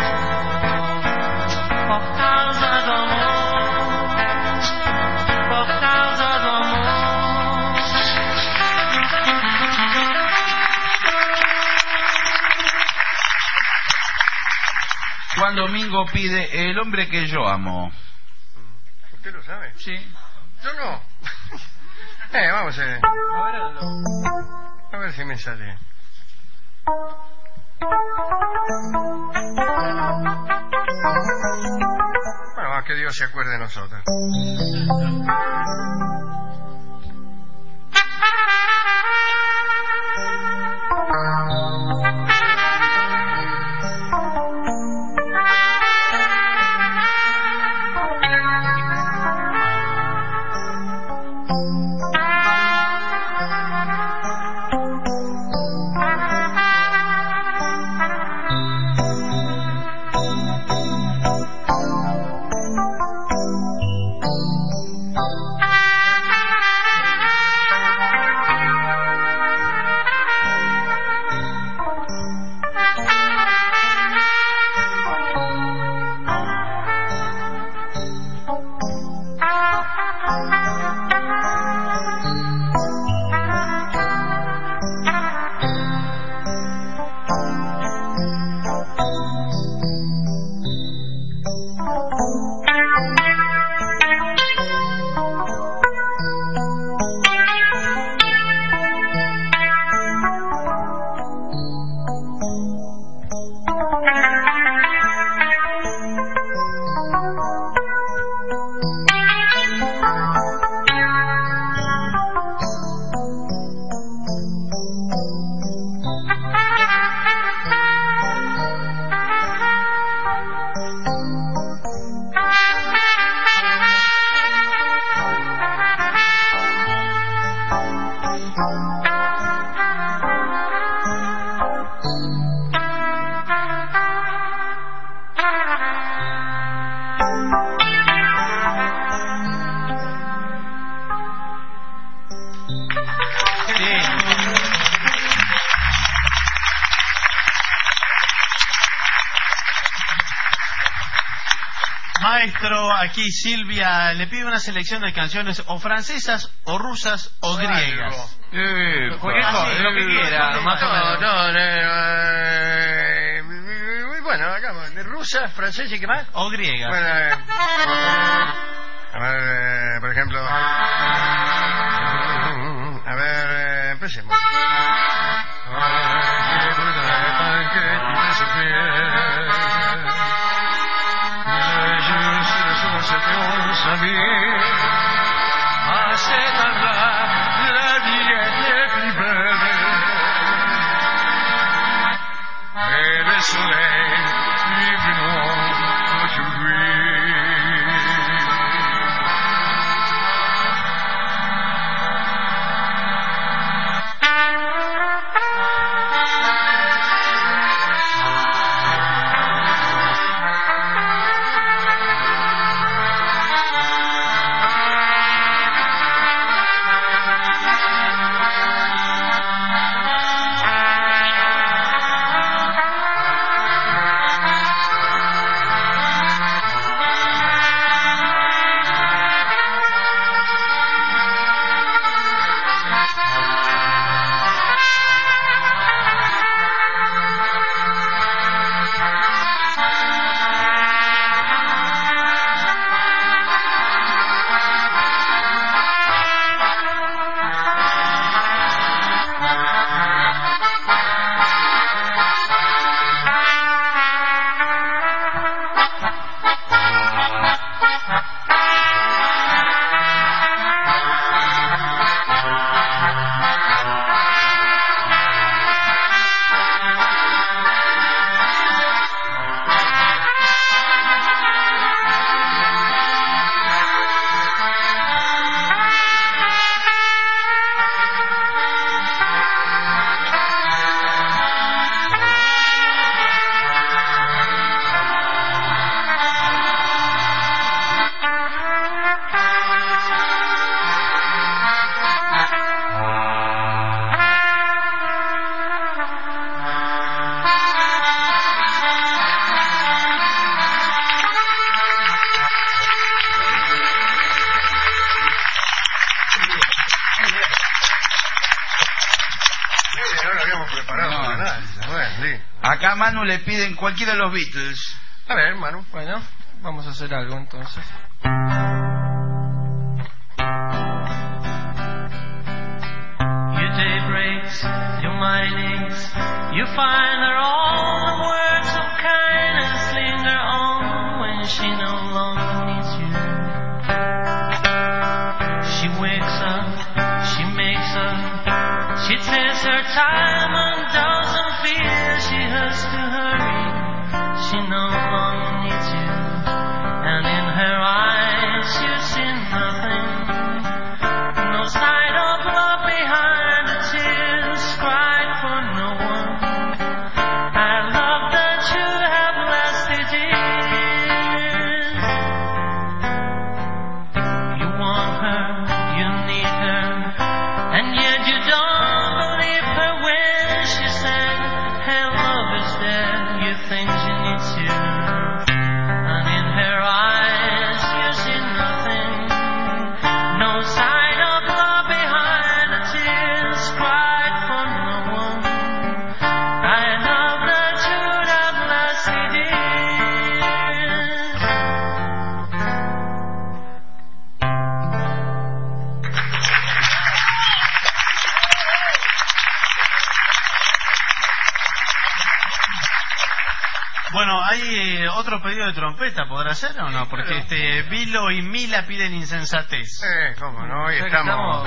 por causa do amor, por causa do amor. Juan Domingo pide El hombre que yo amo. ¿Usted lo sabe? Sí. Yo no. eh, vamos a ver. A ver si me sale. Bueno, que Dios se acuerde de nosotros. Maestro, aquí Silvia le pide una selección de canciones o francesas o rusas o griegas. Eh, cualquier cosa, lo que quiera, más o menos. No, no, eh, bueno, hagamos de rusas, francesas y qué más. O griegas. Bueno, eh, a ver, eh, por ejemplo, a ver, eh, empecemos. Hace tan habíamos preparado No. para nada. Bueno, sí. Acá a Manu le piden cualquiera de los Beatles. A ver, Manu. Bueno, vamos a hacer algo entonces. Your day breaks, your mind aches. You find that all the words of kindness linger on when she no longer needs you. She wakes up, she makes up, she takes her time and doesn't feel she has to hurry. She no longer needs you, and in her eyes you see nothing. No sign of love behind the tears cried for no one. I love that you have lasted years. You want her, you need her, and yet you don't believe her when she said, her love is there, you think she needs you. And in her eyes you see nothing. No sign of love behind the tears cried for no one. I love that you'd have lasted Bueno, hay eh, otro pedido de trompeta, ¿podrá ser o no? Porque este Vilo y Mila piden insensatez. Eh, cómo no, hoy O sea que estamos...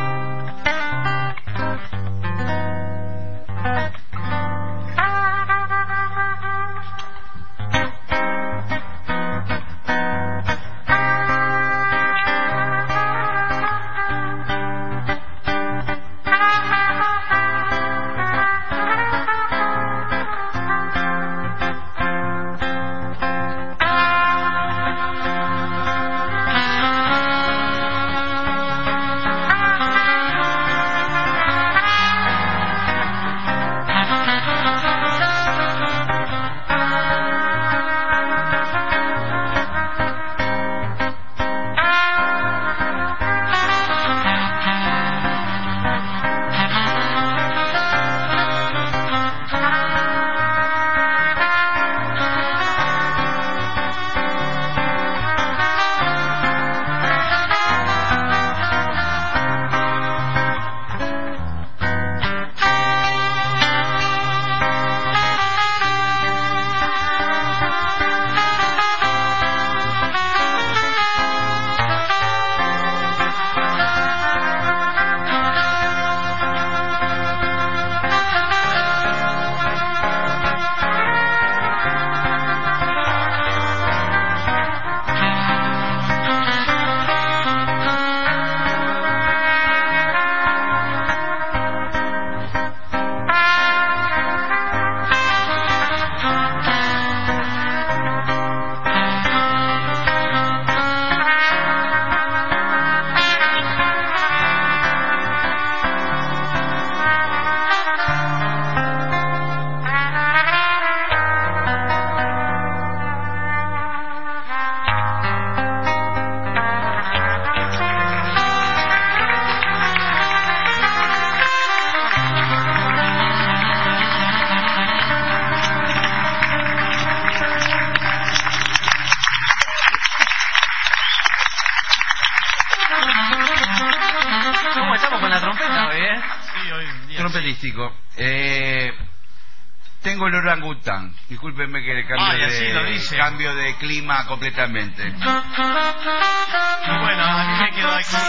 ¿Cómo estamos con la trompeta hoy, eh? Sí, hoy día trompetístico. Eh, tengo el orangután. Discúlpenme que le cambio, Ay, así de, lo dice. cambio de clima completamente. Y bueno, a mí me quedó aquí.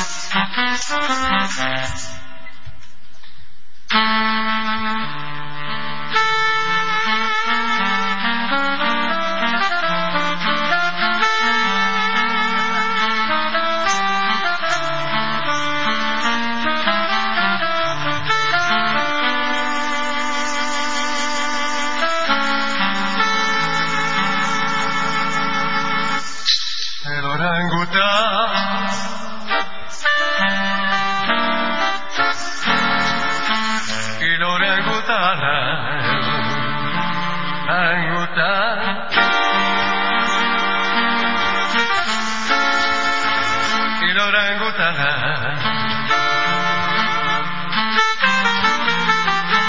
El orangután el orangután orangután el orangután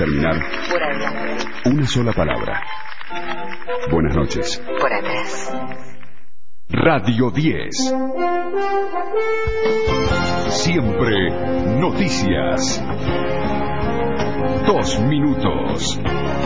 terminar, Por adelante. una sola palabra. Buenas noches. Por atrás. Radio diez. Siempre noticias. Dos minutos.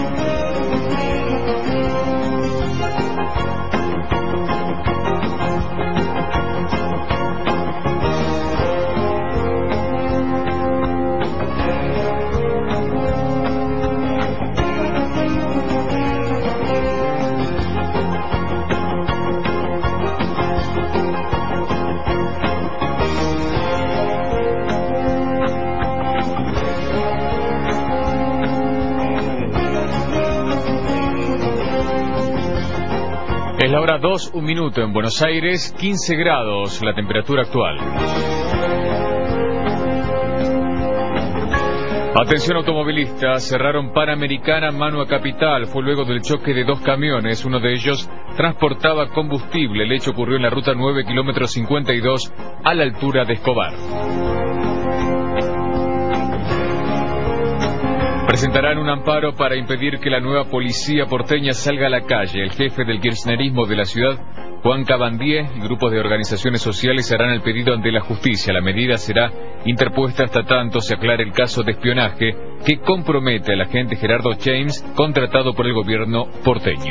Es la hora dos, un minuto en Buenos Aires, quince grados la temperatura actual. Atención automovilistas, cerraron Panamericana mano a Capital. Fue luego del choque de dos camiones, uno de ellos transportaba combustible. El hecho ocurrió en la ruta nueve, kilómetro cincuenta y dos, a la altura de Escobar. Presentarán un amparo para impedir que la nueva policía porteña salga a la calle. El jefe del kirchnerismo de la ciudad, Juan Cabandier, y grupos de organizaciones sociales harán el pedido ante la justicia. La medida será interpuesta hasta tanto se aclare el caso de espionaje que compromete al agente Gerardo James, contratado por el gobierno porteño.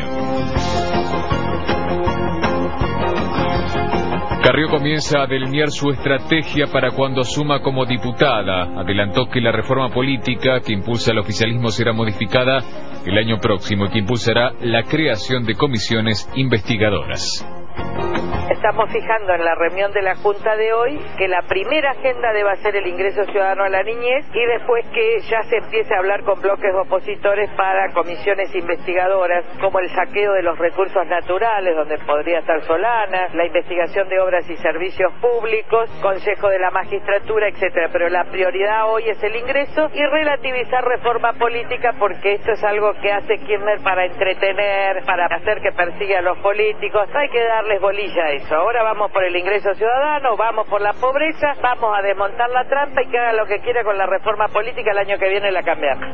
Carrió comienza a delinear su estrategia para cuando asuma como diputada. Adelantó que la reforma política que impulsa el oficialismo será modificada el año próximo y que impulsará la creación de comisiones investigadoras. Estamos fijando en la reunión de la Junta de hoy que la primera agenda deba ser el ingreso ciudadano a la niñez y después que ya se empiece a hablar con bloques opositores para comisiones investigadoras como el saqueo de los recursos naturales, donde podría estar Solana, la investigación de obras y servicios públicos, Consejo de la Magistratura, etcétera. Pero la prioridad hoy es el ingreso y relativizar reforma política, porque esto es algo que hace Kirchner para entretener, para hacer que persiga a los políticos. Hay que darles bolilla a eso. Ahora vamos por el ingreso ciudadano, vamos por la pobreza, vamos a desmontar la trampa y que haga lo que quiera con la reforma política. El año que viene la cambiamos.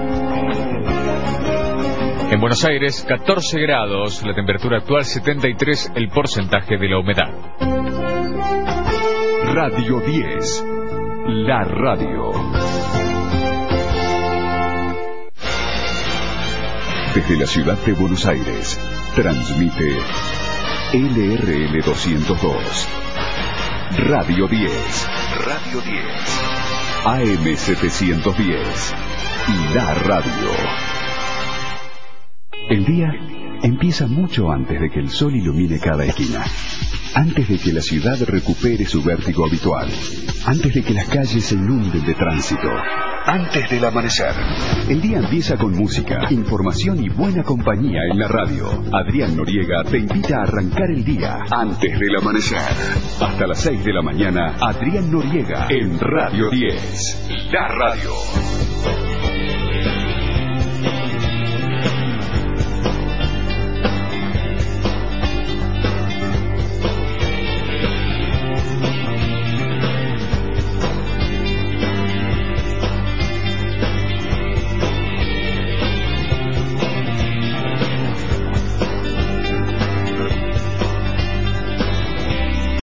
En Buenos Aires, catorce grados, la temperatura actual setenta y tres, el porcentaje de la humedad. Radio diez, la radio. Desde la ciudad de Buenos Aires, transmite L R L doscientos dos. Radio diez. Radio diez. A M setecientos diez. La radio. El día empieza mucho antes de que el sol ilumine cada esquina. Antes de que la ciudad recupere su vértigo habitual. Antes de que las calles se inunden de tránsito. Antes del amanecer. El día empieza con música, información y buena compañía en la radio. Adrián Noriega te invita a arrancar el día antes del amanecer. Hasta las seis de la mañana, Adrián Noriega en Radio diez. La radio.